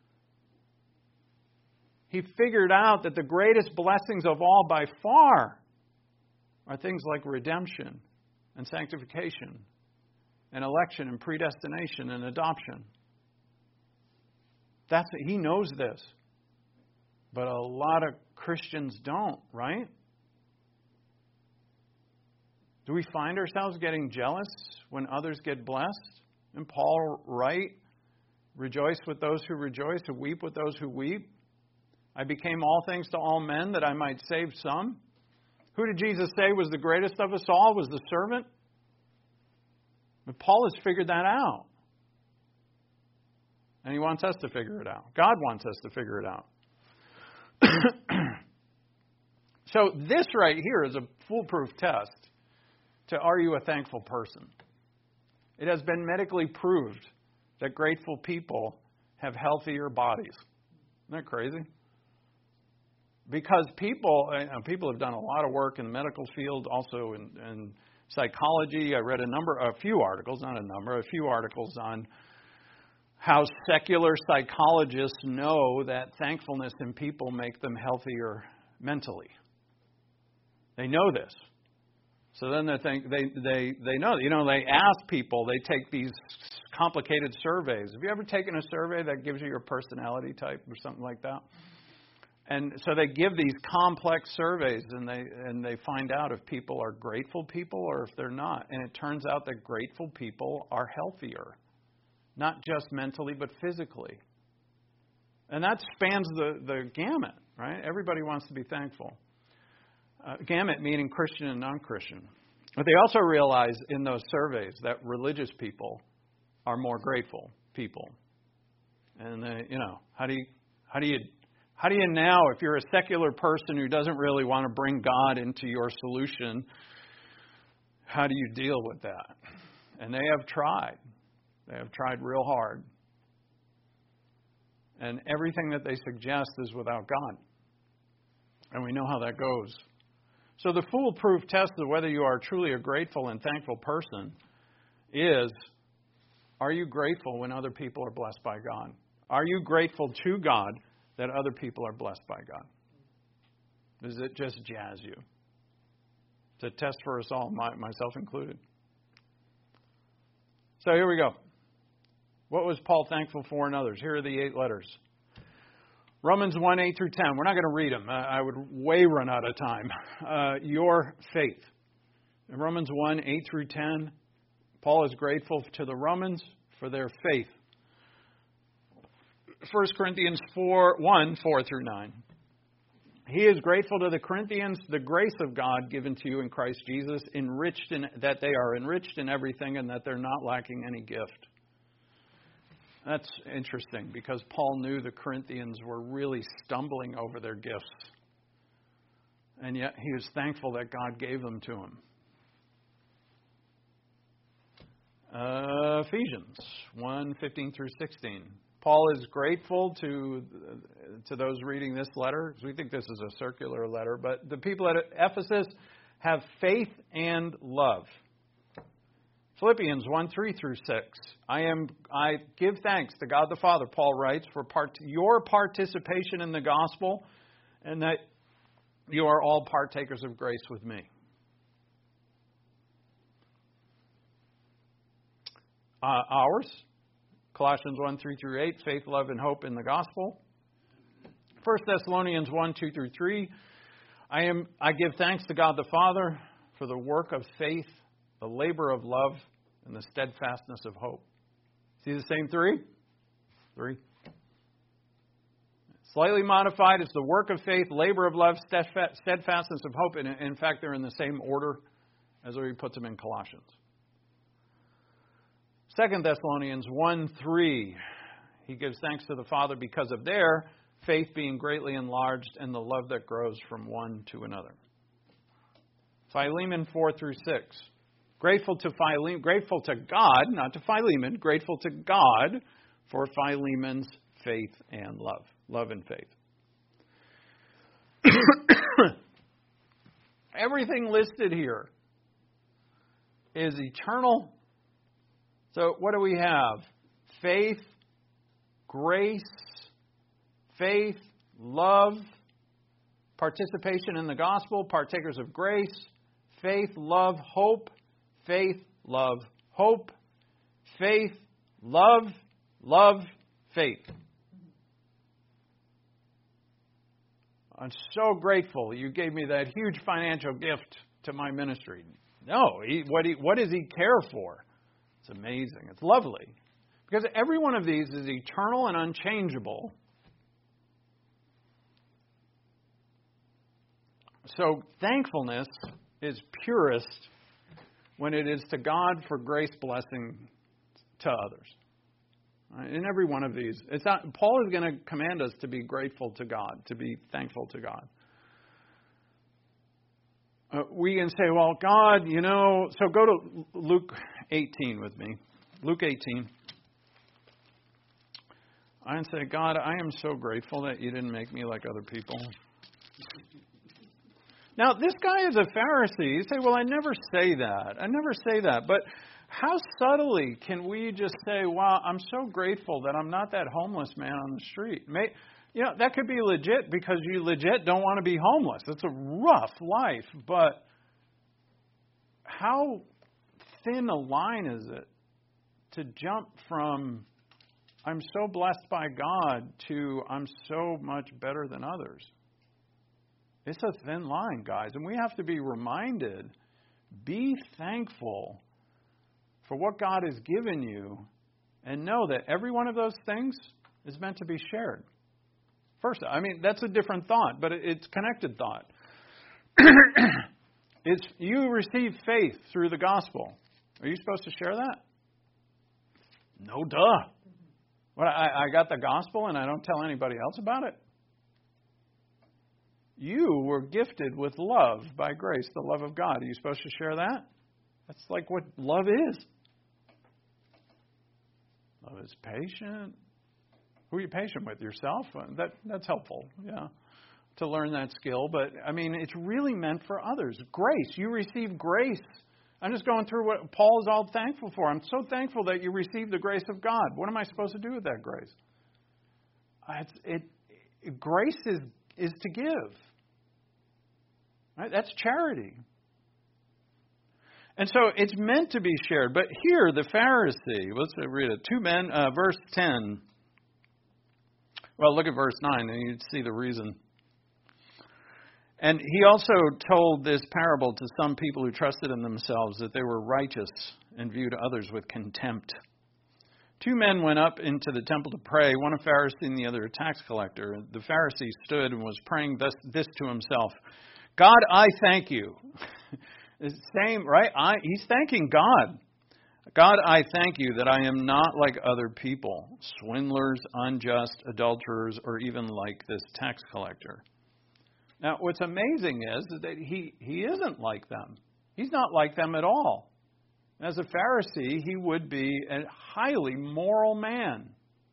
he figured out that the greatest blessings of all by far are things like redemption and sanctification and election and predestination and adoption. That's he knows this. But a lot of Christians don't, right? Do we find ourselves getting jealous when others get blessed? And Paul write, rejoice with those who rejoice and weep with those who weep. I became all things to all men that I might save some. Who did Jesus say was the greatest of us all? Was the servant? But Paul has figured that out. And he wants us to figure it out. God wants us to figure it out. So this right here is a foolproof test to are you a thankful person? It has been medically proved that grateful people have healthier bodies. Isn't that crazy? Because people, uh, people have done a lot of work in the medical field, also in, in psychology. I read a number, a few articles, not a number, a few articles on how secular psychologists know that thankfulness in people make them healthier mentally. They know this. So then they think they they they know. You know, they ask people. They take these complicated surveys. Have you ever taken a survey that gives you your personality type or something like that? And so they give these complex surveys, and they and they find out if people are grateful people or if they're not. And it turns out that grateful people are healthier, not just mentally but physically. And that spans the the gamut, right? Everybody wants to be thankful. Uh, gamut meaning Christian and non-Christian. But they also realize in those surveys that religious people are more grateful people. And they, you know, how do you how do you how do you now, if you're a secular person who doesn't really want to bring God into your solution, how do you deal with that? And they have tried. They have tried real hard. And everything that they suggest is without God. And we know how that goes. So the foolproof test of whether you are truly a grateful and thankful person is, are you grateful when other people are blessed by God? Are you grateful to God that other people are blessed by God? Does it just jazz you? It's a test for us all, my, myself included. So here we go. What was Paul thankful for in others? Here are the eight letters. Romans one, eight through ten. We're not going to read them. I would way run out of time. Uh, your faith. In Romans one, eight through ten, Paul is grateful to the Romans for their faith. First Corinthians four, one, four through nine. He is grateful to the Corinthians, the grace of God given to you in Christ Jesus, enriched in, that they are enriched in everything and that they're not lacking any gift. That's interesting because Paul knew the Corinthians were really stumbling over their gifts. And yet he was thankful that God gave them to him. Uh, Ephesians one, fifteen through sixteen. Paul is grateful to, to those reading this letter, because we think this is a circular letter, but the people at Ephesus have faith and love. Philippians one, three through six. I am I give thanks to God the Father, Paul writes, for part, your participation in the gospel and that you are all partakers of grace with me. Uh, ours, Colossians one, three through eight, faith, love, and hope in the gospel. First Thessalonians one, two through three. I am I give thanks to God the Father for the work of faith, the labor of love, and the steadfastness of hope. See the same three? Three. Slightly modified, it's the work of faith, labor of love, steadfastness of hope. And in fact, they're in the same order as where he puts them in Colossians. Second Thessalonians one, three. He gives thanks to the Father because of their faith being greatly enlarged and the love that grows from one to another. Philemon four through six. Grateful to Philemon, grateful to God, not to Philemon, grateful to God for Philemon's faith and love. Love and faith. Everything listed here is eternal. So what do we have? Faith, grace, faith, love, participation in the gospel, partakers of grace, faith, love, hope, faith, love, hope, faith, love, love, faith. I'm so grateful you gave me that huge financial gift to my ministry. No, he, what, he, what does he care for? It's amazing. It's lovely. Because every one of these is eternal and unchangeable. So thankfulness is purest when it is to God for grace blessing to others. Right? In every one of these, it's not. Paul is going to command us to be grateful to God, to be thankful to God. Uh, we can say, well, God, you know, so go to Luke eighteen with me. Luke eighteen. I can say, God, I am so grateful that you didn't make me like other people. Now, this guy is a Pharisee. You say, well, I never say that. I never say that. But how subtly can we just say, wow, I'm so grateful that I'm not that homeless man on the street? May, you know, that could be legit because you legit don't want to be homeless. It's a rough life. But how thin a line is it to jump from I'm so blessed by God to I'm so much better than others? It's a thin line, guys, and we have to be reminded, be thankful for what God has given you and know that every one of those things is meant to be shared. First, I mean, that's a different thought, but it's connected thought. It's you receive faith through the gospel. Are you supposed to share that? No, duh. What, I, I got the gospel and I don't tell anybody else about it? You were gifted with love by grace, the love of God. Are you supposed to share that? That's like what love is. Love is patient. Who are you patient with? Yourself? That that's helpful, yeah, to learn that skill. But, I mean, it's really meant for others. Grace. You receive grace. I'm just going through what Paul is all thankful for. I'm so thankful that you received the grace of God. What am I supposed to do with that grace? It's, it, it, grace is, is to give. Right? That's charity. And so it's meant to be shared. But here, the Pharisee, let's read it. Two men, uh, verse ten. Well, look at verse nine, and you'd see the reason. And he also told this parable to some people who trusted in themselves that they were righteous and viewed others with contempt. Two men went up into the temple to pray, one a Pharisee and the other a tax collector. The Pharisee stood and was praying this, this to himself. God, I thank you. Same, right? I, he's thanking God. God, I thank you that I am not like other people, swindlers, unjust, adulterers, or even like this tax collector. Now, what's amazing is that he, he isn't like them. He's not like them at all. As a Pharisee, he would be a highly moral man.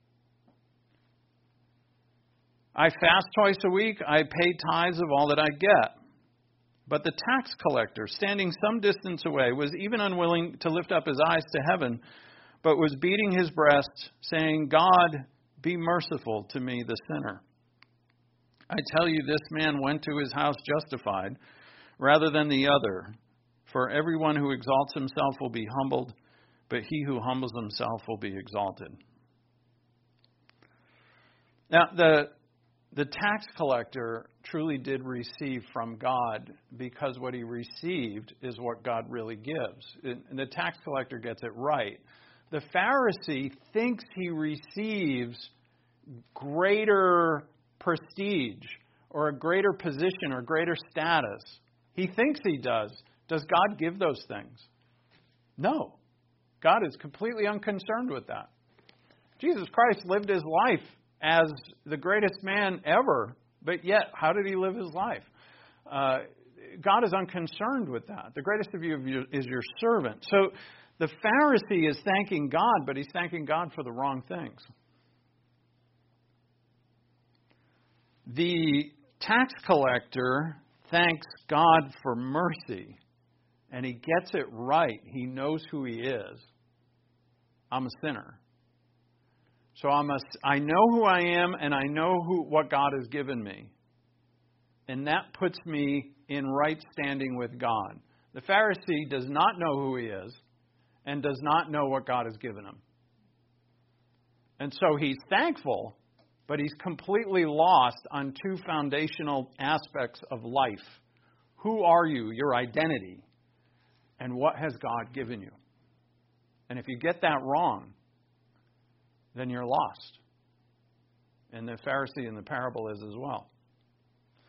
I fast twice a week. I pay tithes of all that I get. But the tax collector, standing some distance away, was even unwilling to lift up his eyes to heaven, but was beating his breast, saying, God, be merciful to me, the sinner. I tell you, this man went to his house justified rather than the other. For everyone who exalts himself will be humbled, but he who humbles himself will be exalted. Now, the the tax collector truly did receive from God because what he received is what God really gives. And the tax collector gets it right. The Pharisee thinks he receives greater prestige or a greater position or greater status. He thinks he does. Does God give those things? No. God is completely unconcerned with that. Jesus Christ lived his life as the greatest man ever, but yet, how did he live his life? Uh, God is unconcerned with that. The greatest of you is your servant. So the Pharisee is thanking God, but he's thanking God for the wrong things. The tax collector thanks God for mercy, and he gets it right. He knows who he is. I'm a sinner. So I'm a, I know who I am, and I know who what God has given me. And that puts me in right standing with God. The Pharisee does not know who he is and does not know what God has given him. And so he's thankful, but he's completely lost on two foundational aspects of life. Who are you, your identity, and what has God given you? And if you get that wrong, then you're lost. And the Pharisee in the parable is as well.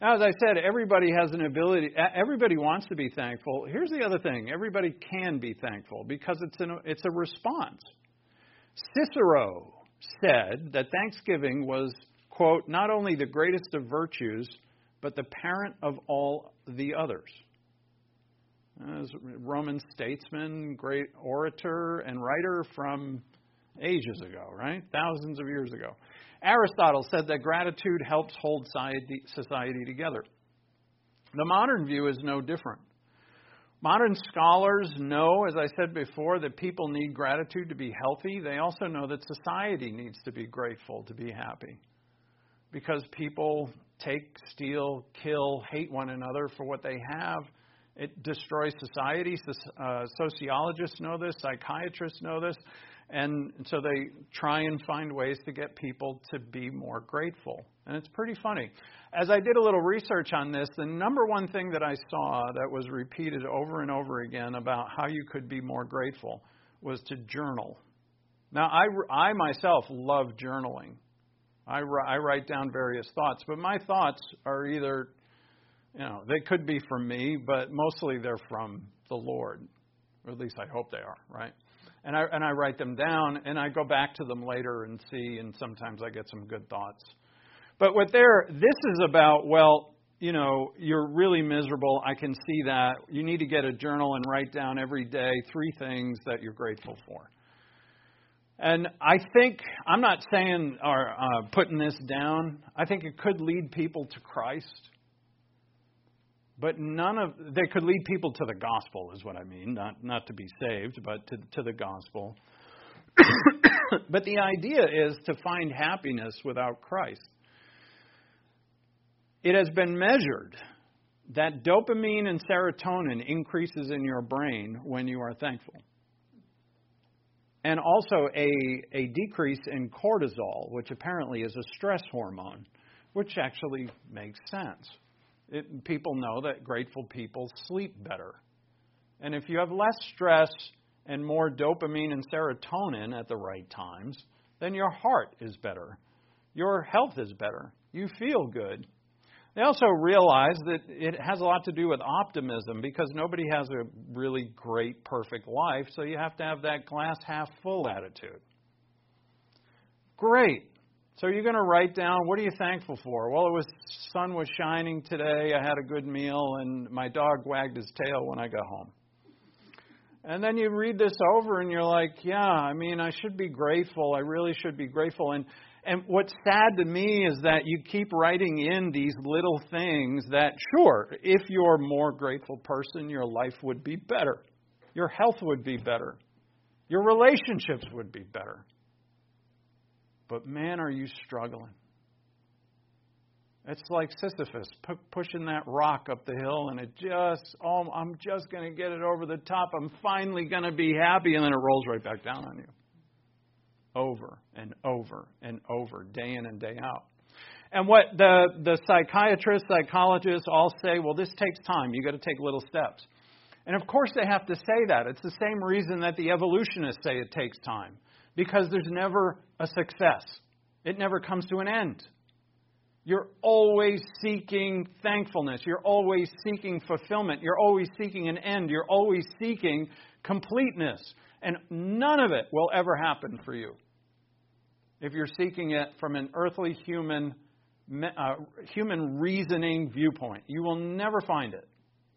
Now, as I said, everybody has an ability, everybody wants to be thankful. Here's the other thing. Everybody can be thankful because it's, an, it's a response. Cicero said that thanksgiving was, quote, not only the greatest of virtues, but the parent of all the others. As a Roman statesman, great orator and writer from ages ago, right? Thousands of years ago. Aristotle said that gratitude helps hold society, society together. The modern view is no different. Modern scholars know, as I said before, that people need gratitude to be healthy. They also know that society needs to be grateful to be happy. Because people take, steal, kill, hate one another for what they have. It destroys society. Uh, sociologists know this. Psychiatrists know this. And so they try and find ways to get people to be more grateful. And it's pretty funny. As I did a little research on this, the number one thing that I saw that was repeated over and over again about how you could be more grateful was to journal. Now, I, I myself love journaling. I, I write down various thoughts, but my thoughts are either, you know, they could be from me, but mostly they're from the Lord. Or at least I hope they are, right? And I and I write them down, and I go back to them later and see, and sometimes I get some good thoughts. But what they're, this is about, well, you know, you're really miserable. I can see that. You need to get a journal and write down every day three things that you're grateful for. And I think, I'm not saying or uh, putting this down. I think it could lead people to Christ. But none of, they could lead people to the gospel is what I mean. Not not to be saved, but to, to the gospel. But the idea is to find happiness without Christ. It has been measured that dopamine and serotonin increases in your brain when you are thankful. And also a, a decrease in cortisol, which apparently is a stress hormone, which actually makes sense. It, people know that grateful people sleep better. And if you have less stress and more dopamine and serotonin at the right times, then your heart is better. Your health is better. You feel good. They also realize that it has a lot to do with optimism because nobody has a really great, perfect life, so you have to have that glass half full attitude. Great. So you're going to write down, what are you thankful for? Well, it was sun was shining today, I had a good meal, and my dog wagged his tail when I got home. And then you read this over and you're like, yeah, I mean, I should be grateful. I really should be grateful. And and what's sad to me is that you keep writing in these little things that, sure, if you're a more grateful person, your life would be better. Your health would be better. Your relationships would be better. But man, are you struggling. It's like Sisyphus pu- pushing that rock up the hill, and it just, oh, I'm just going to get it over the top. I'm finally going to be happy, and then it rolls right back down on you. Over and over and over, day in and day out. And what the, the psychiatrists, psychologists all say, well, this takes time. You've got to take little steps. And of course they have to say that. It's the same reason that the evolutionists say it takes time. Because there's never a success. It never comes to an end. You're always seeking thankfulness. You're always seeking fulfillment. You're always seeking an end. You're always seeking completeness. And none of it will ever happen for you if you're seeking it from an earthly human, uh, human reasoning viewpoint. You will never find it.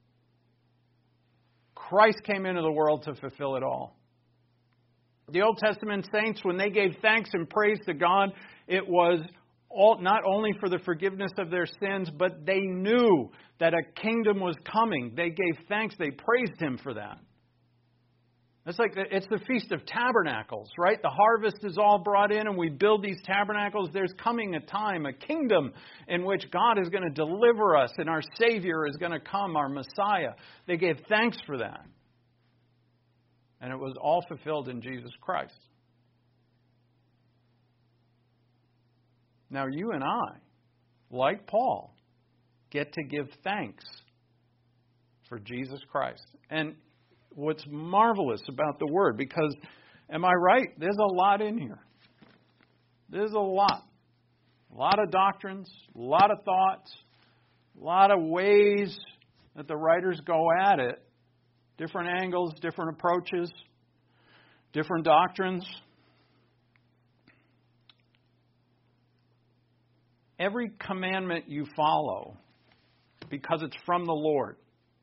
Christ came into the world to fulfill it all. The Old Testament saints, when they gave thanks and praise to God, it was all, not only for the forgiveness of their sins, but they knew that a kingdom was coming. They gave thanks. They praised Him for that. It's like the, it's the Feast of Tabernacles, right? The harvest is all brought in and we build these tabernacles. There's coming a time, a kingdom in which God is going to deliver us and our Savior is going to come, our Messiah. They gave thanks for that. And it was all fulfilled in Jesus Christ. Now you and I, like Paul, get to give thanks for Jesus Christ. And what's marvelous about the Word, because, am I right? There's a lot in here. There's a lot. A lot of doctrines, a lot of thoughts, A lot of ways that the writers go at it. Different angles, different approaches, different doctrines. Every commandment you follow, because it's from the Lord.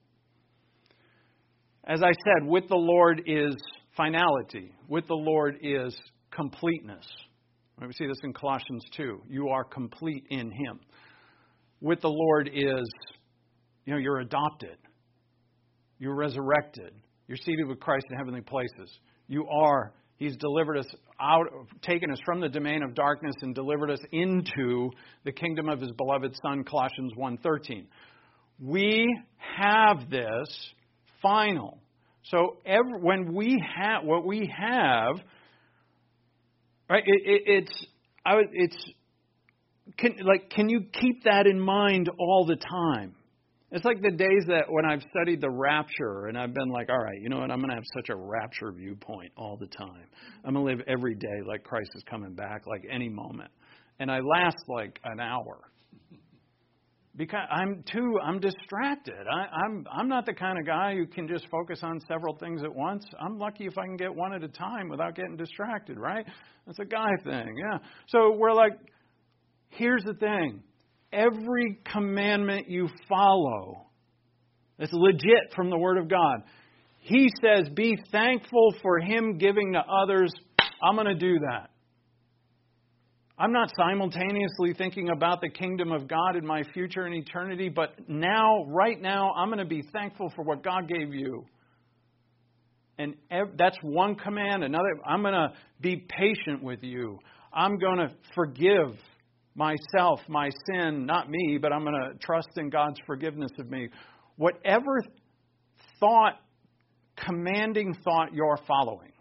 As I said, with the Lord is finality. With the Lord is completeness. We see this in Colossians two. You are complete in Him. With the Lord is, you know, you're adopted. You're resurrected. You're seated with Christ in heavenly places. You are, He's delivered us out, taken us from the domain of darkness and delivered us into the kingdom of His beloved Son, Colossians one thirteen. We have this final. So every, when we have what we have, right? It, it, it's I, it's can, like can you keep that in mind all the time? It's like the days that when I've studied the rapture and I've been like, all right, you know what? I'm going to have such a rapture viewpoint all the time. I'm going to live every day like Christ is coming back, like any moment, and I last like an hour. Because I'm too, I'm distracted. I, I'm I'm not the kind of guy who can just focus on several things at once. I'm lucky if I can get one at a time without getting distracted, right? That's a guy thing, yeah. So we're like, here's the thing. Every commandment you follow, it's legit from the Word of God. He says, be thankful for Him giving to others. I'm going to do that. I'm not simultaneously thinking about the kingdom of God in my future and eternity, but now, right now, I'm going to be thankful for what God gave you. And ev- that's one command. Another, I'm going to be patient with you. I'm going to forgive myself, my sin, not me, but I'm going to trust in God's forgiveness of me. Whatever thought, commanding thought you're following,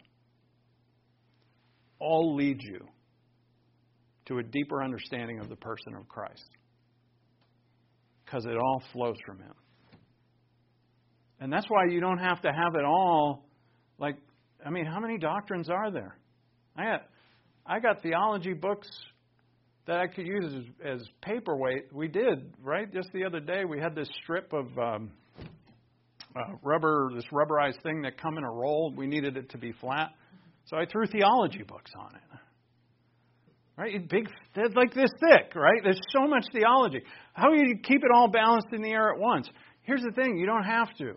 all lead you to a deeper understanding of the person of Christ. Because it all flows from Him. And that's why you don't have to have it all, like, I mean, how many doctrines are there? I got, I got theology books that I could use as, as paperweight. We did, right? Just the other day, we had this strip of um, uh, rubber, this rubberized thing that come in a roll. We needed it to be flat. So I threw theology books on it. Right? Big, like this thick, right? There's so much theology. How do you keep it all balanced in the air at once? Here's the thing. You don't have to.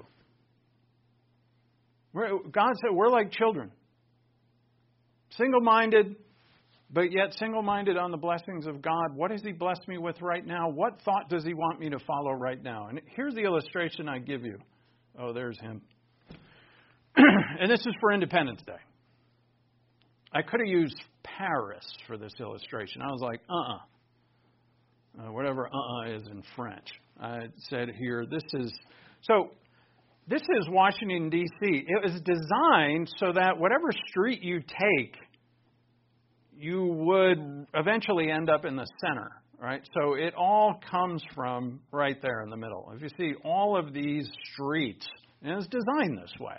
We're, God said we're like children. Single-minded, but yet single-minded on the blessings of God. What does He bless me with right now? What thought does He want me to follow right now? And here's the illustration I give you. Oh, there's him. And this is for Independence Day. I could have used Paris for this illustration. I was like, uh-uh. Uh, whatever uh-uh is in French. I said here, this is... So, this is Washington, D C It was designed so that whatever street you take, you would eventually end up in the center, right? So, it all comes from right there in the middle. If you see all of these streets, and it's designed this way.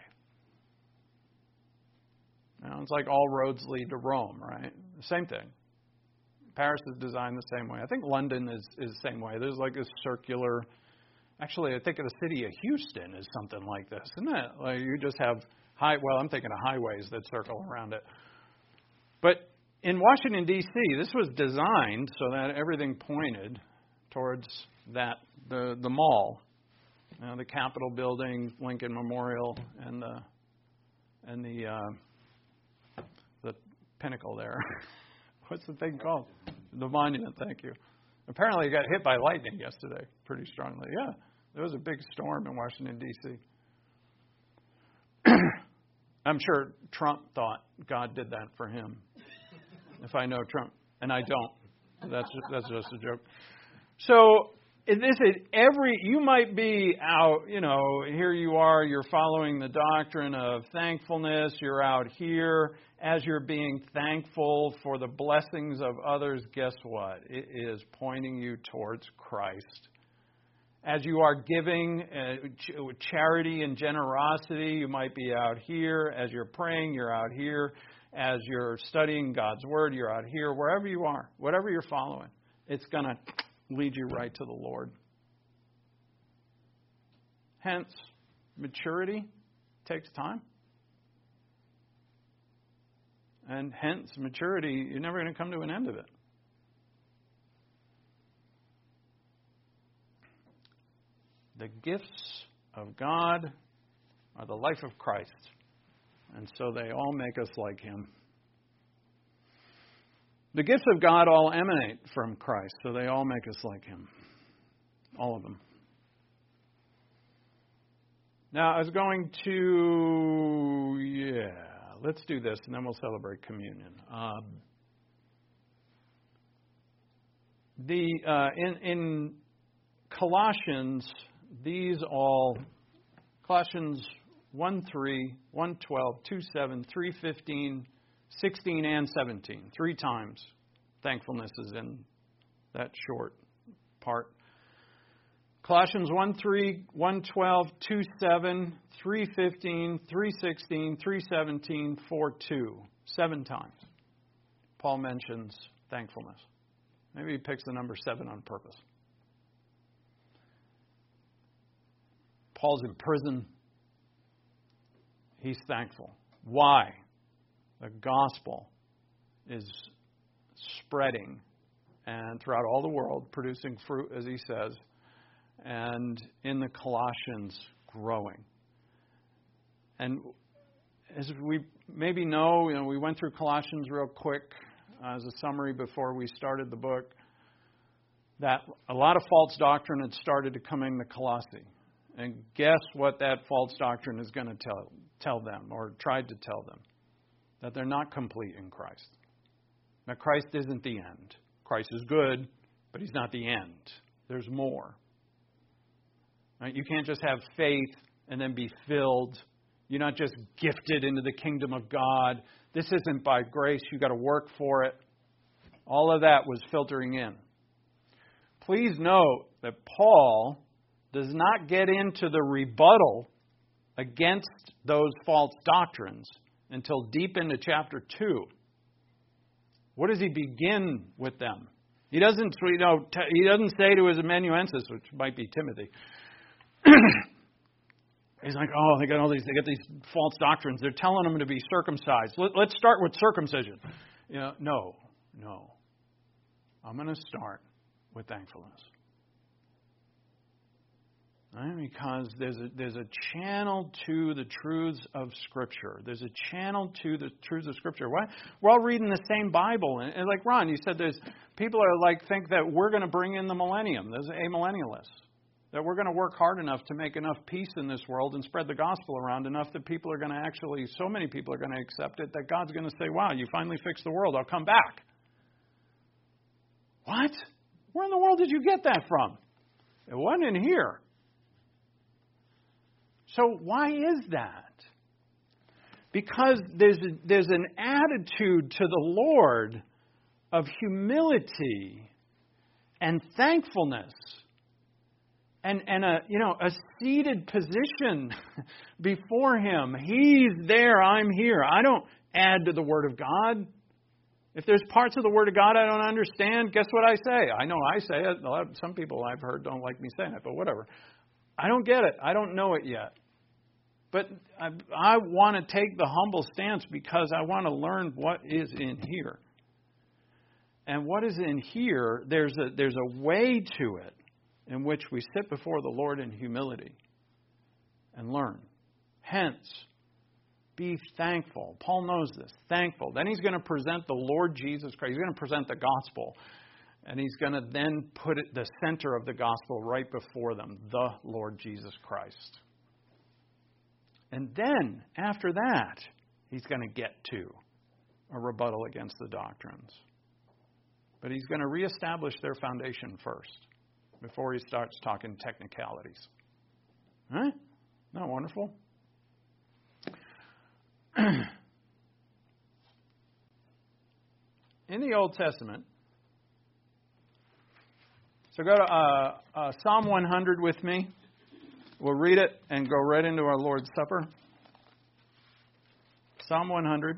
You know, it's like all roads lead to Rome, right? Same thing. Paris is designed the same way. I think London is, is the same way. There's like a circular... Actually, I think of the city of Houston is something like this, isn't it? Like you just have... high. Well, I'm thinking of highways that circle around it. But in Washington, D C, this was designed so that everything pointed towards that the, the mall. You know, the Capitol building, Lincoln Memorial, and the... And the uh, the pinnacle there. What's the thing called? The monument, thank you. Apparently it got hit by lightning yesterday pretty strongly. Yeah, there was a big storm in Washington, D C I'm sure Trump thought God did that for him. If I know Trump, and I don't. That's just, that's just a joke. So this is every, you might be out, you know, here you are, you're following the doctrine of thankfulness, you're out here. As you're being thankful for the blessings of others, guess what? It is pointing you towards Christ. As you are giving uh, ch- charity and generosity, you might be out here. As you're praying, you're out here. As you're studying God's Word, you're out here. Wherever you are, whatever you're following, it's going to lead you right to the Lord. Hence, maturity takes time. And hence, maturity, you're never going to come to an end of it. The gifts of God are the life of Christ. And so they all make us like Him. The gifts of God all emanate from Christ, so they all make us like Him. All of them. Now, I was going to, yeah, let's do this, and then we'll celebrate communion. Um, the uh, in, in Colossians, these all, Colossians one three, one twelve, two seven, three fifteen, sixteen, and seventeen. Three times thankfulness is in that short part. Colossians one three, one twelve, two seven, three fifteen, three sixteen, three seventeen, four two. Seven times Paul mentions thankfulness. Maybe he picks the number seven on purpose. Paul's in prison. He's thankful. Why? The gospel is spreading and throughout all the world, producing fruit, as he says, and in the Colossians, growing. And as we maybe know, you know, we went through Colossians real quick uh, as a summary before we started the book, that a lot of false doctrine had started to come into Colossae. And guess what that false doctrine is going to tell tell them, or tried to tell them? That they're not complete in Christ. That Christ isn't the end. Christ is good, but He's not the end. There's more. Right? You can't just have faith and then be filled. You're not just gifted into the kingdom of God. This isn't by grace. You've got to work for it. All of that was filtering in. Please note that Paul does not get into the rebuttal against those false doctrines until deep into chapter two. What does he begin with them? He doesn't, you know, t- he doesn't say to his amanuensis, which might be Timothy. He's like, oh, they got all these, they got these false doctrines. They're telling them to be circumcised. Let, let's start with circumcision. You know, no, no. I'm going to start with thankfulness. Right? Because there's a, there's a channel to the truths of Scripture. There's a channel to the truths of Scripture. Why? We're all reading the same Bible. And, and like Ron, you said, there's people are like think that we're going to bring in the millennium. There's amillennialists. That we're going to work hard enough to make enough peace in this world and spread the gospel around enough that people are going to actually, so many people are going to accept it that God's going to say, wow, you finally fixed the world. I'll come back. What? Where in the world did you get that from? It wasn't in here. So why is that? Because there's a, there's an attitude to the Lord of humility and thankfulness and and a you know a seated position before Him. He's there, I'm here. I don't add to the Word of God. If there's parts of the Word of God I don't understand, guess what I say? I know I say it. A lot of, some people I've heard don't like me saying it, but whatever. I don't get it. I don't know it yet. But I, I want to take the humble stance because I want to learn what is in here. And what is in here, there's a, there's a way to it in which we sit before the Lord in humility and learn. Hence, be thankful. Paul knows this. Thankful. Then he's going to present the Lord Jesus Christ. He's going to present the gospel. And he's going to then put it, the center of the gospel right before them, the Lord Jesus Christ. And then, after that, he's going to get to a rebuttal against the doctrines. But he's going to reestablish their foundation first, before he starts talking technicalities. Huh? Isn't that wonderful? In the Old Testament, so go to uh, uh, Psalm one hundred with me. We'll read it and go right into our Lord's Supper. Psalm one hundred.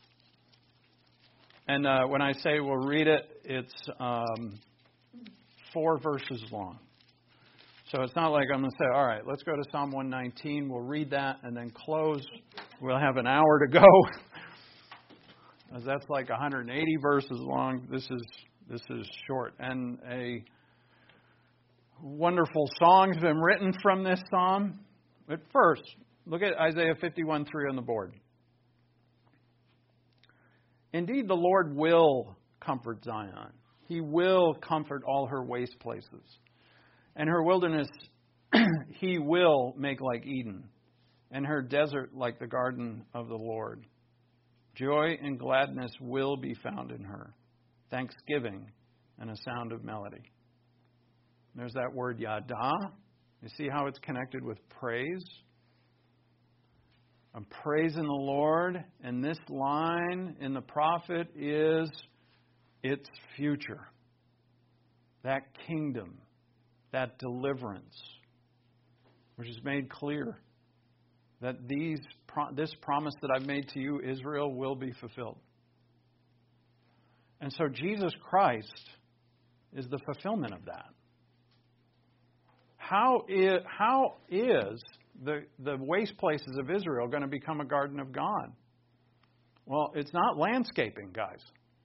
And uh, when I say we'll read it, it's um, four verses long. So it's not like I'm going to say, all right, let's go to Psalm one nineteen. We'll read that and then close. We'll have an hour to go. As that's like one hundred eighty verses long. This is this is short. And a wonderful song has been written from this psalm. But first, look at Isaiah fifty-one three on the board. Indeed, the Lord will comfort Zion. He will comfort all her waste places. And her wilderness He will make like Eden, and her desert like the garden of the Lord. Joy and gladness will be found in her, thanksgiving and a sound of melody. There's that word yada. You see how it's connected with praise? I'm praising the Lord, and this line in the prophet is its future. That kingdom, that deliverance, which is made clear that these this promise that I've made to you, Israel, will be fulfilled. And so Jesus Christ is the fulfillment of that. How is, how is the, the waste places of Israel going to become a garden of God? Well, it's not landscaping, guys.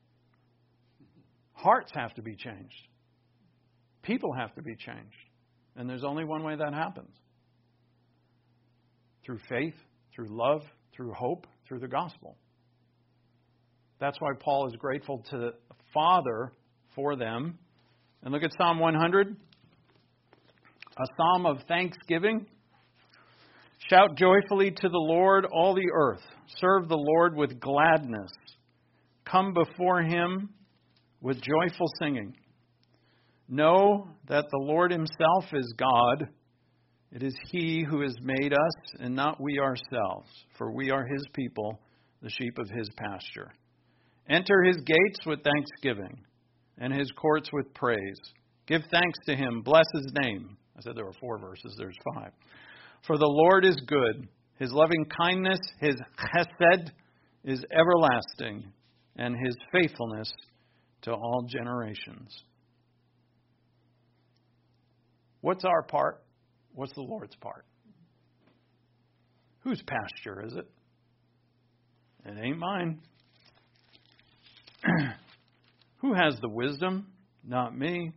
Hearts have to be changed. People have to be changed. And there's only one way that happens. Through faith, through love, through hope, through the gospel. That's why Paul is grateful to the Father for them. And look at Psalm one hundred. A psalm of thanksgiving. Shout joyfully to the Lord, all the earth. Serve the Lord with gladness. Come before Him with joyful singing. Know that the Lord Himself is God. It is He who has made us, and not we ourselves, for we are His people, the sheep of His pasture. Enter His gates with thanksgiving, and His courts with praise. Give thanks to Him, bless His name. I said there were four verses, there's five. For the Lord is good. His loving kindness, His chesed, is everlasting, and His faithfulness to all generations. What's our part? What's the Lord's part? Whose pasture is it? It ain't mine. Who has the wisdom? Not me.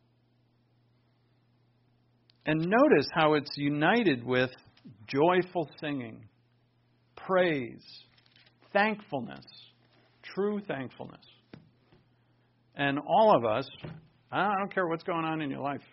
And notice how it's united with joyful singing, praise, thankfulness, true thankfulness. And all of us, I don't care what's going on in your life.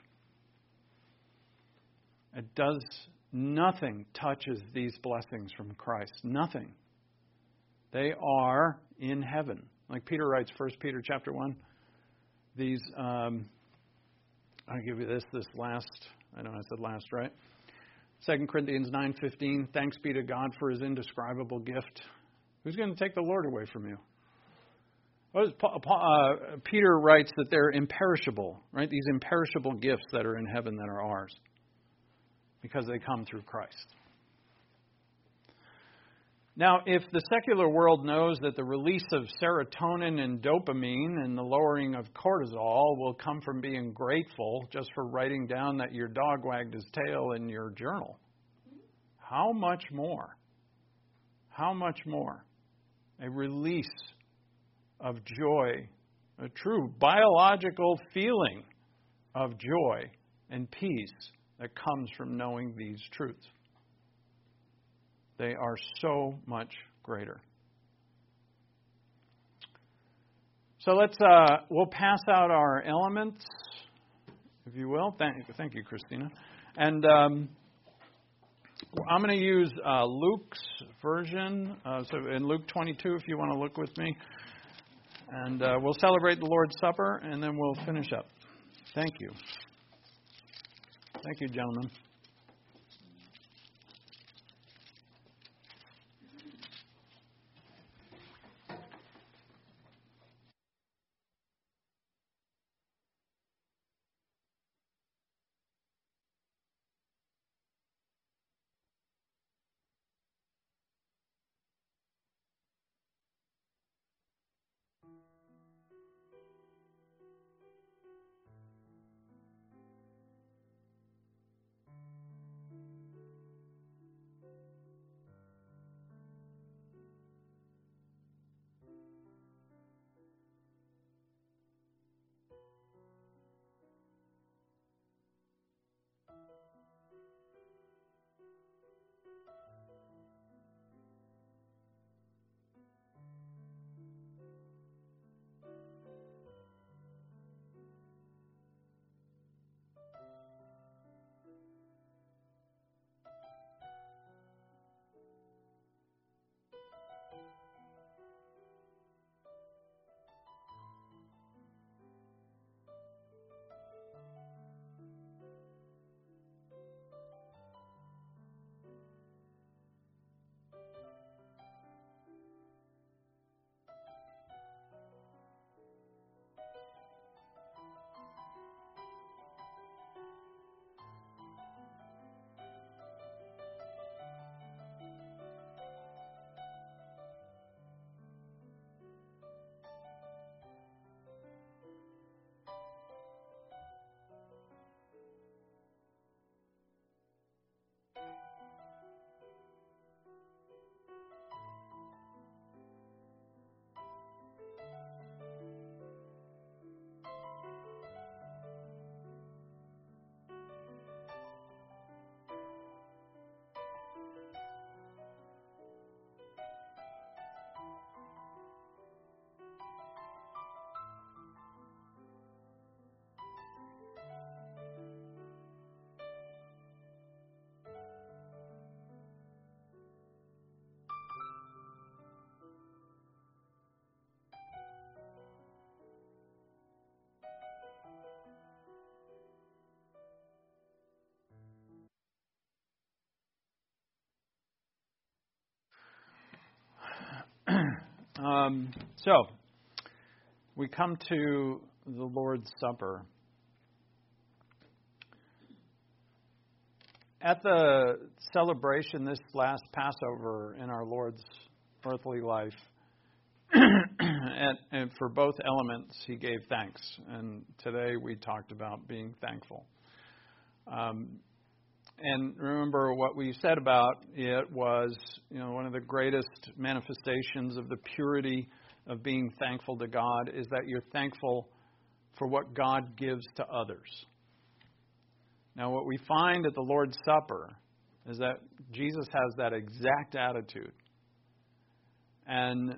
It does, nothing touches these blessings from Christ. Nothing. They are in heaven. Like Peter writes, First Peter chapter one. These, um, I'll give you this, this last, I know I said last, right? Second Corinthians nine fifteen. Thanks be to God for His indescribable gift. Who's going to take the Lord away from you? What is, uh, Peter writes that they're imperishable, right? These imperishable gifts that are in heaven that are ours. Because they come through Christ. Now, if the secular world knows that the release of serotonin and dopamine and the lowering of cortisol will come from being grateful just for writing down that your dog wagged his tail in your journal, how much more? How much more? A release of joy, a true biological feeling of joy and peace that comes from knowing these truths. They are so much greater. So let's, uh, we'll pass out our elements, if you will. Thank, thank you, Christina. And um, I'm going to use uh, Luke's version. Uh, so in Luke twenty-two, if you want to look with me. And uh, we'll celebrate the Lord's Supper, and then we'll finish up. Thank you. Thank you, gentlemen. Um, so, we come to the Lord's Supper. At the celebration this last Passover in our Lord's earthly life, and, and for both elements, he gave thanks. And today we talked about being thankful. Um, and remember what we said about it was, you know, one of the greatest manifestations of the purity of being thankful to God is that you're thankful for what God gives to others. Now, what we find at the Lord's Supper is that Jesus has that exact attitude. And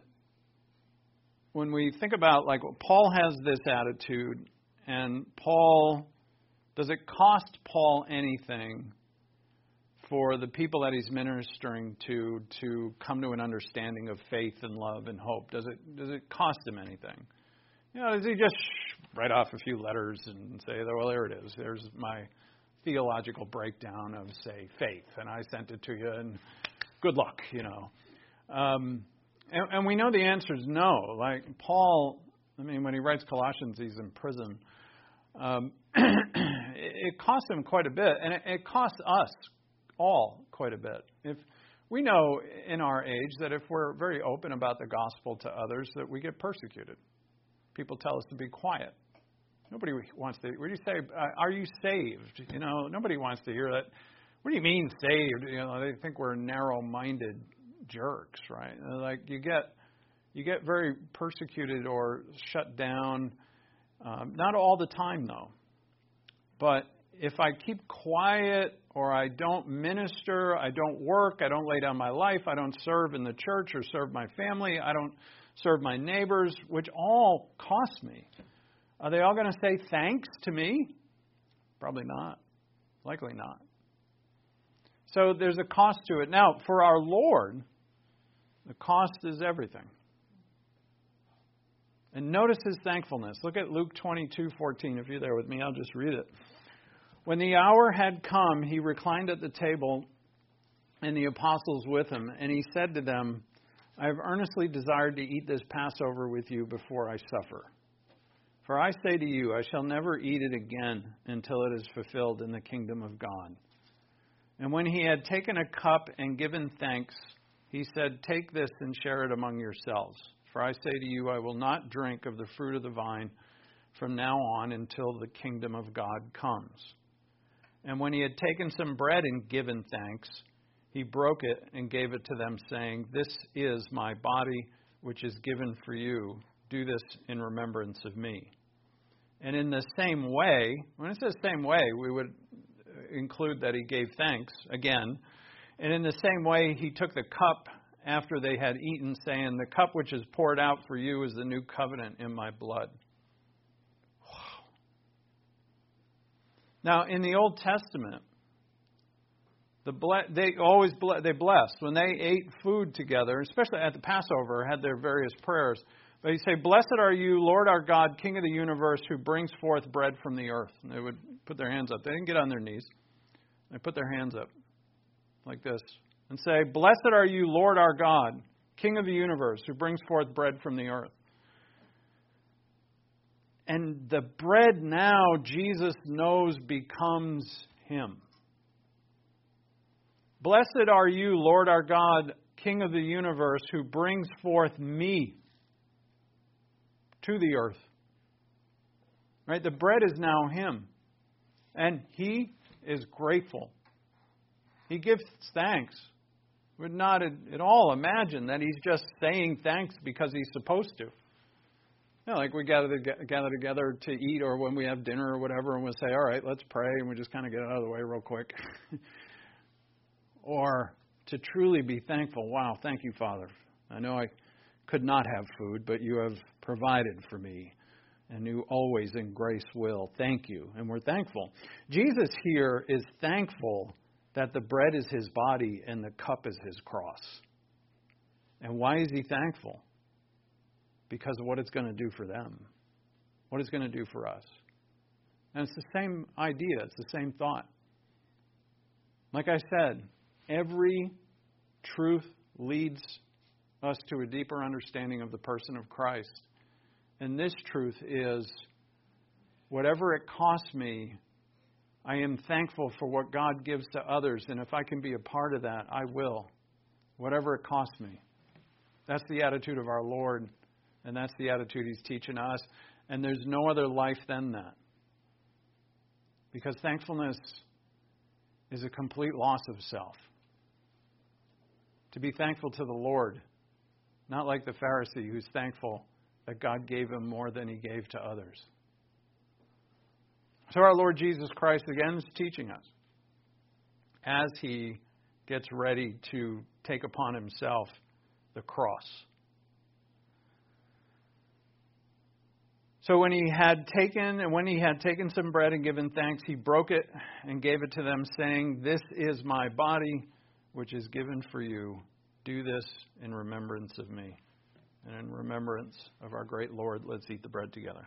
when we think about, like, Paul has this attitude, and Paul, does it cost Paul anything for the people that he's ministering to to come to an understanding of faith and love and hope? Does it does it cost him anything? You know, does he just write off a few letters and say, well, there it is. There's my theological breakdown of, say, faith, and I sent it to you, and good luck, you know. Um, and, and we know the answer is no. Like Paul, I mean, when he writes Colossians, he's in prison. Um, it, it costs him quite a bit, and it, it costs us all quite a bit. If we know in our age that if we're very open about the gospel to others, that we get persecuted. People tell us to be quiet. Nobody wants to. What do you say? Uh, are you saved? You know, nobody wants to hear that. What do you mean saved? You know, they think we're narrow-minded jerks, right? Like you get, you get very persecuted or shut down. Um, not all the time, though. But if I keep quiet, or I don't minister, I don't work, I don't lay down my life, I don't serve in the church or serve my family, I don't serve my neighbors, which all cost me. Are they all going to say thanks to me? Probably not. Likely not. So there's a cost to it. Now, for our Lord, the cost is everything. And notice his thankfulness. Look at Luke twenty-two fourteen. If you're there with me, I'll just read it. When the hour had come, he reclined at the table, and the apostles with him, and he said to them, I have earnestly desired to eat this Passover with you before I suffer. For I say to you, I shall never eat it again until it is fulfilled in the kingdom of God. And when he had taken a cup and given thanks, he said, take this and share it among yourselves. For I say to you, I will not drink of the fruit of the vine from now on until the kingdom of God comes. And when he had taken some bread and given thanks, he broke it and gave it to them, saying, this is my body, which is given for you. Do this in remembrance of me. And in the same way, when it says same way, we would include that he gave thanks again. And in the same way, he took the cup after they had eaten, saying, the cup which is poured out for you is the new covenant in my blood. Wow. Now, in the Old Testament, the ble- they always ble- they blessed. When they ate food together, especially at the Passover, had their various prayers. But he say, blessed are you, Lord our God, King of the universe, who brings forth bread from the earth. And they would put their hands up. They didn't get on their knees. They put their hands up like this and say, blessed are you, Lord our God, King of the universe, who brings forth bread from the earth. And the bread now, Jesus knows, becomes him. Blessed are you, Lord our God, King of the universe, who brings forth me to the earth. Right? The bread is now him. And he is grateful. He gives thanks. Would not at all imagine that he's just saying thanks because he's supposed to. You know, like we gather gather together to eat, or when we have dinner or whatever, and we'll say, all right, let's pray, and we just kind of get it out of the way real quick. Or to truly be thankful. Wow, thank you, Father. I know I could not have food, but you have provided for me. And you always in grace will. Thank you. And we're thankful. Jesus here is thankful that the bread is his body and the cup is his cross. And why is he thankful? Because of what it's going to do for them. What it's going to do for us. And it's the same idea. It's the same thought. Like I said, every truth leads us to a deeper understanding of the person of Christ. And this truth is, whatever it costs me, I am thankful for what God gives to others. And if I can be a part of that, I will. Whatever it costs me. That's the attitude of our Lord. And that's the attitude He's teaching us. And there's no other life than that. Because thankfulness is a complete loss of self. To be thankful to the Lord. Not like the Pharisee who's thankful that God gave him more than He gave to others. So our Lord Jesus Christ again is teaching us as He gets ready to take upon Himself the cross. So when He had taken and when He had taken some bread and given thanks, He broke it and gave it to them, saying, "This is my body, which is given for you. Do this in remembrance of me." And in remembrance of our great Lord, let's eat the bread together.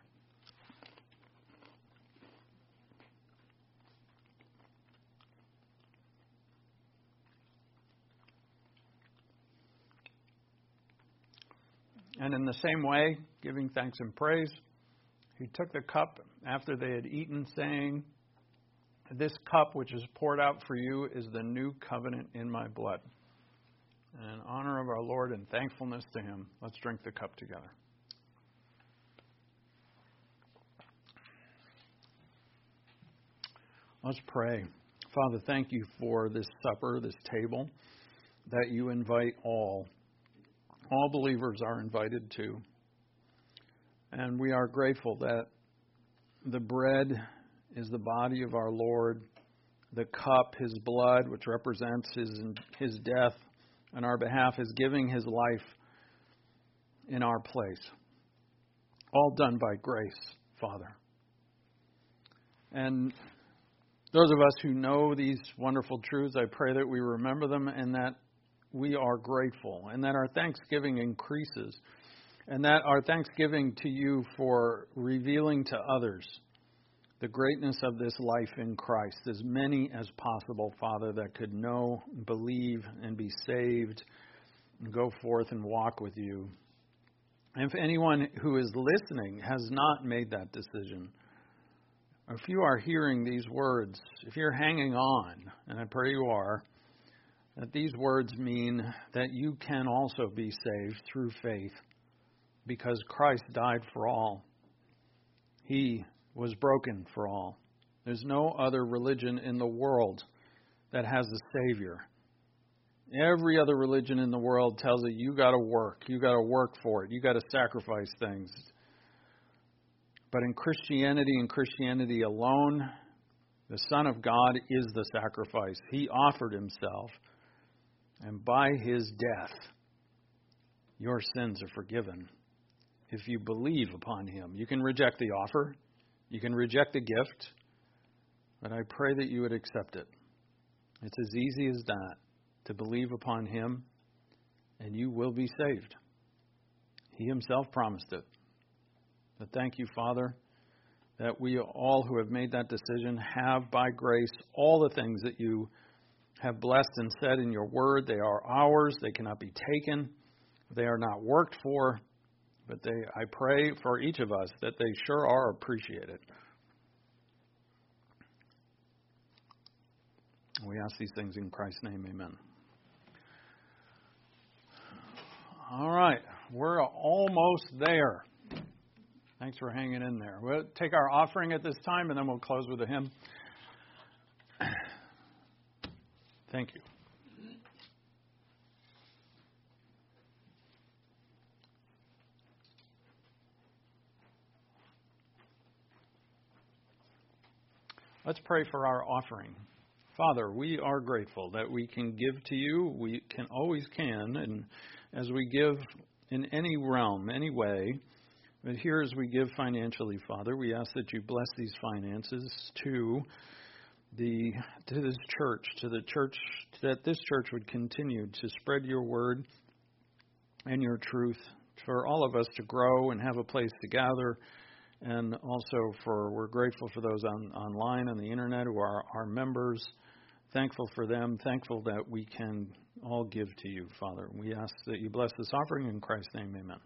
And in the same way, giving thanks and praise, He took the cup after they had eaten, saying, "This cup which is poured out for you is the new covenant in my blood." And in honor of our Lord and thankfulness to Him, let's drink the cup together. Let's pray. Father, thank You for this supper, this table, that You invite all. All believers are invited to. And we are grateful that the bread is the body of our Lord, the cup, His blood, which represents His, his death on our behalf, is giving His life in our place. All done by grace, Father. And those of us who know these wonderful truths, I pray that we remember them and that we are grateful, and that our thanksgiving increases, and that our thanksgiving to You for revealing to others the greatness of this life in Christ, as many as possible, Father, that could know, believe, and be saved, and go forth and walk with You. And if anyone who is listening has not made that decision, or if you are hearing these words, if you're hanging on, and I pray you are, that these words mean that you can also be saved through faith, because Christ died for all. He was broken for all. There's no other religion in the world that has a Savior. Every other religion in the world tells you, you got to work. You got to work for it. You got to sacrifice things. But in Christianity and Christianity alone, the Son of God is the sacrifice. He offered Himself. And by His death, your sins are forgiven. If you believe upon Him, you can reject the offer. You can reject the gift. But I pray that you would accept it. It's as easy as that, to believe upon Him, and you will be saved. He Himself promised it. But thank You, Father, that we all who have made that decision have by grace all the things that You have blessed and said in Your word. They are ours. They cannot be taken. They are not worked for. But they, I pray for each of us that they sure are appreciated. We ask these things in Christ's name. Amen. All right. We're almost there. Thanks for hanging in there. We'll take our offering at this time, and then we'll close with a hymn. Thank you. Let's pray for our offering. Father, we are grateful that we can give to You. We can always can, and as we give in any realm, any way, but here as we give financially, Father, we ask that You bless these finances to the to this church, to the church, that this church would continue to spread Your word and Your truth, for all of us to grow and have a place to gather. And also for, we're grateful for those on, online on the internet who are our members. thankful for them, thankful that we can all give to you, Father. We ask that you bless this offering in Christ's name, amen.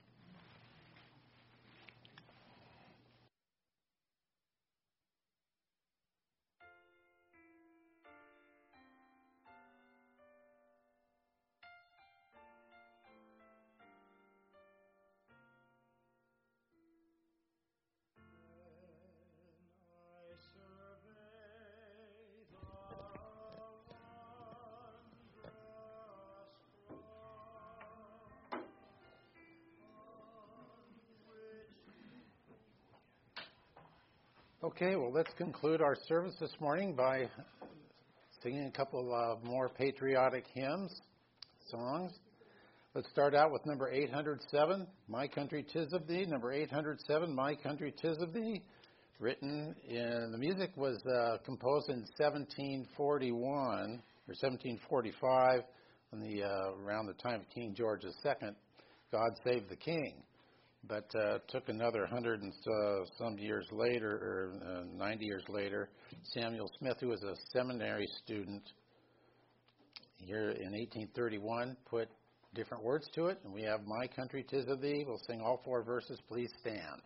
Okay, well, let's conclude our service this morning by singing a couple of more patriotic hymns, songs. Let's start out with number eight hundred seven, My Country 'Tis of Thee. Number eight hundred seven, My Country 'Tis of Thee, written in, the music was uh, composed in seventeen forty-one, or seventeen forty-five, on the, uh, around the time of King George the Second, God Save the King. But uh, it took another hundred and uh, some years later, or uh, ninety years later, Samuel Smith, who was a seminary student here in eighteen thirty-one, put different words to it, and we have My Country 'Tis of Thee. We'll sing all four verses. Please stand.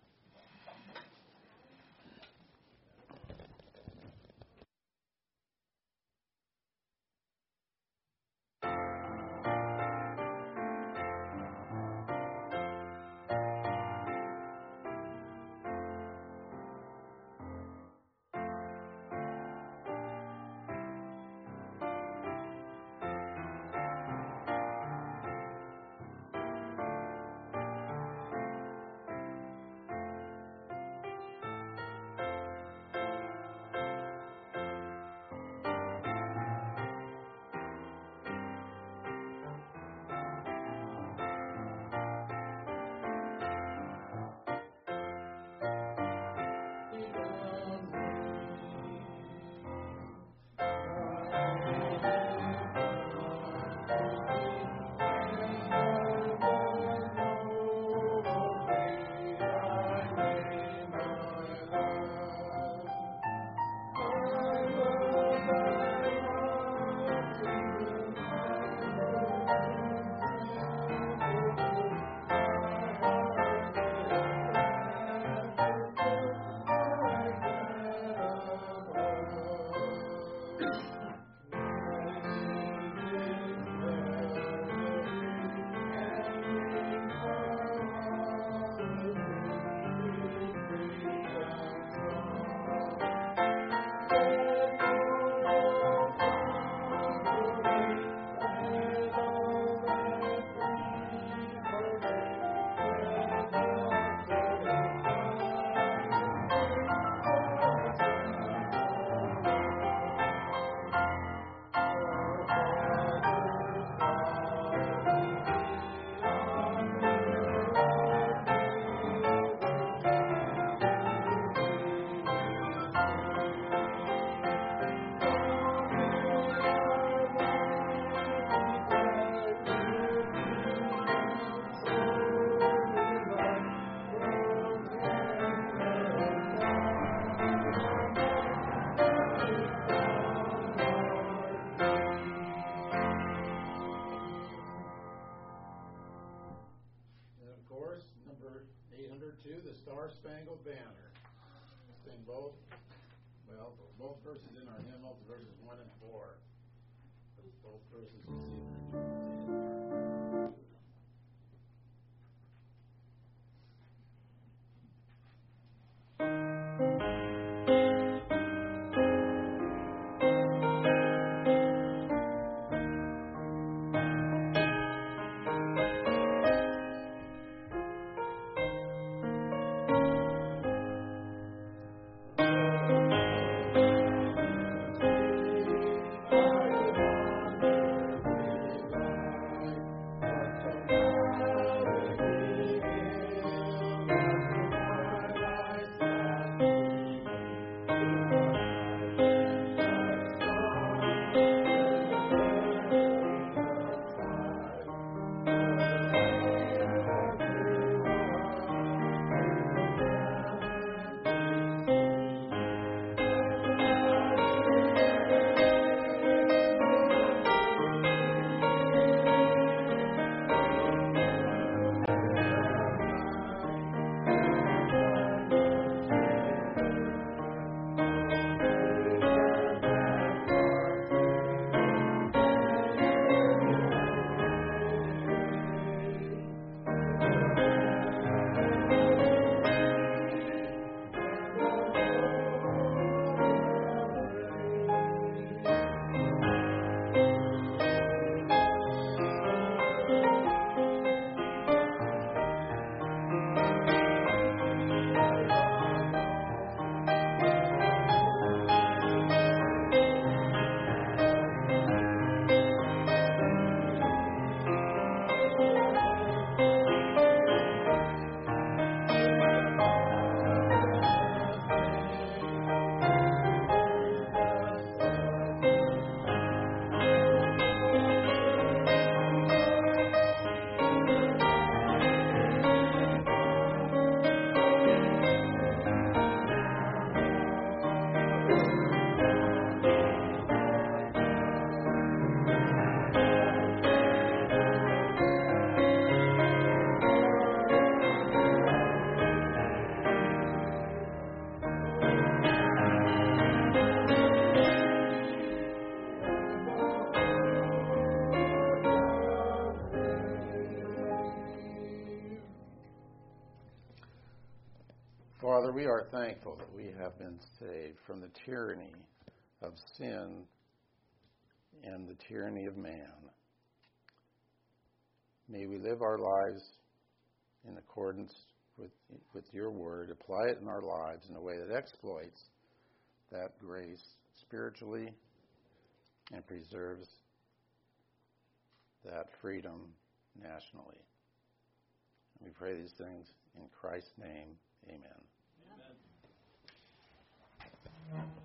Star-Spangled Banner. Sing both, well, both verses in our hymnal, verses one and four. Both verses you see there. Lord, we are thankful that we have been saved from the tyranny of sin and the tyranny of man. May we live our lives in accordance with, with your word, apply it in our lives in a way that exploits that grace spiritually and preserves that freedom nationally. We pray these things in Christ's name. Amen.
Amen.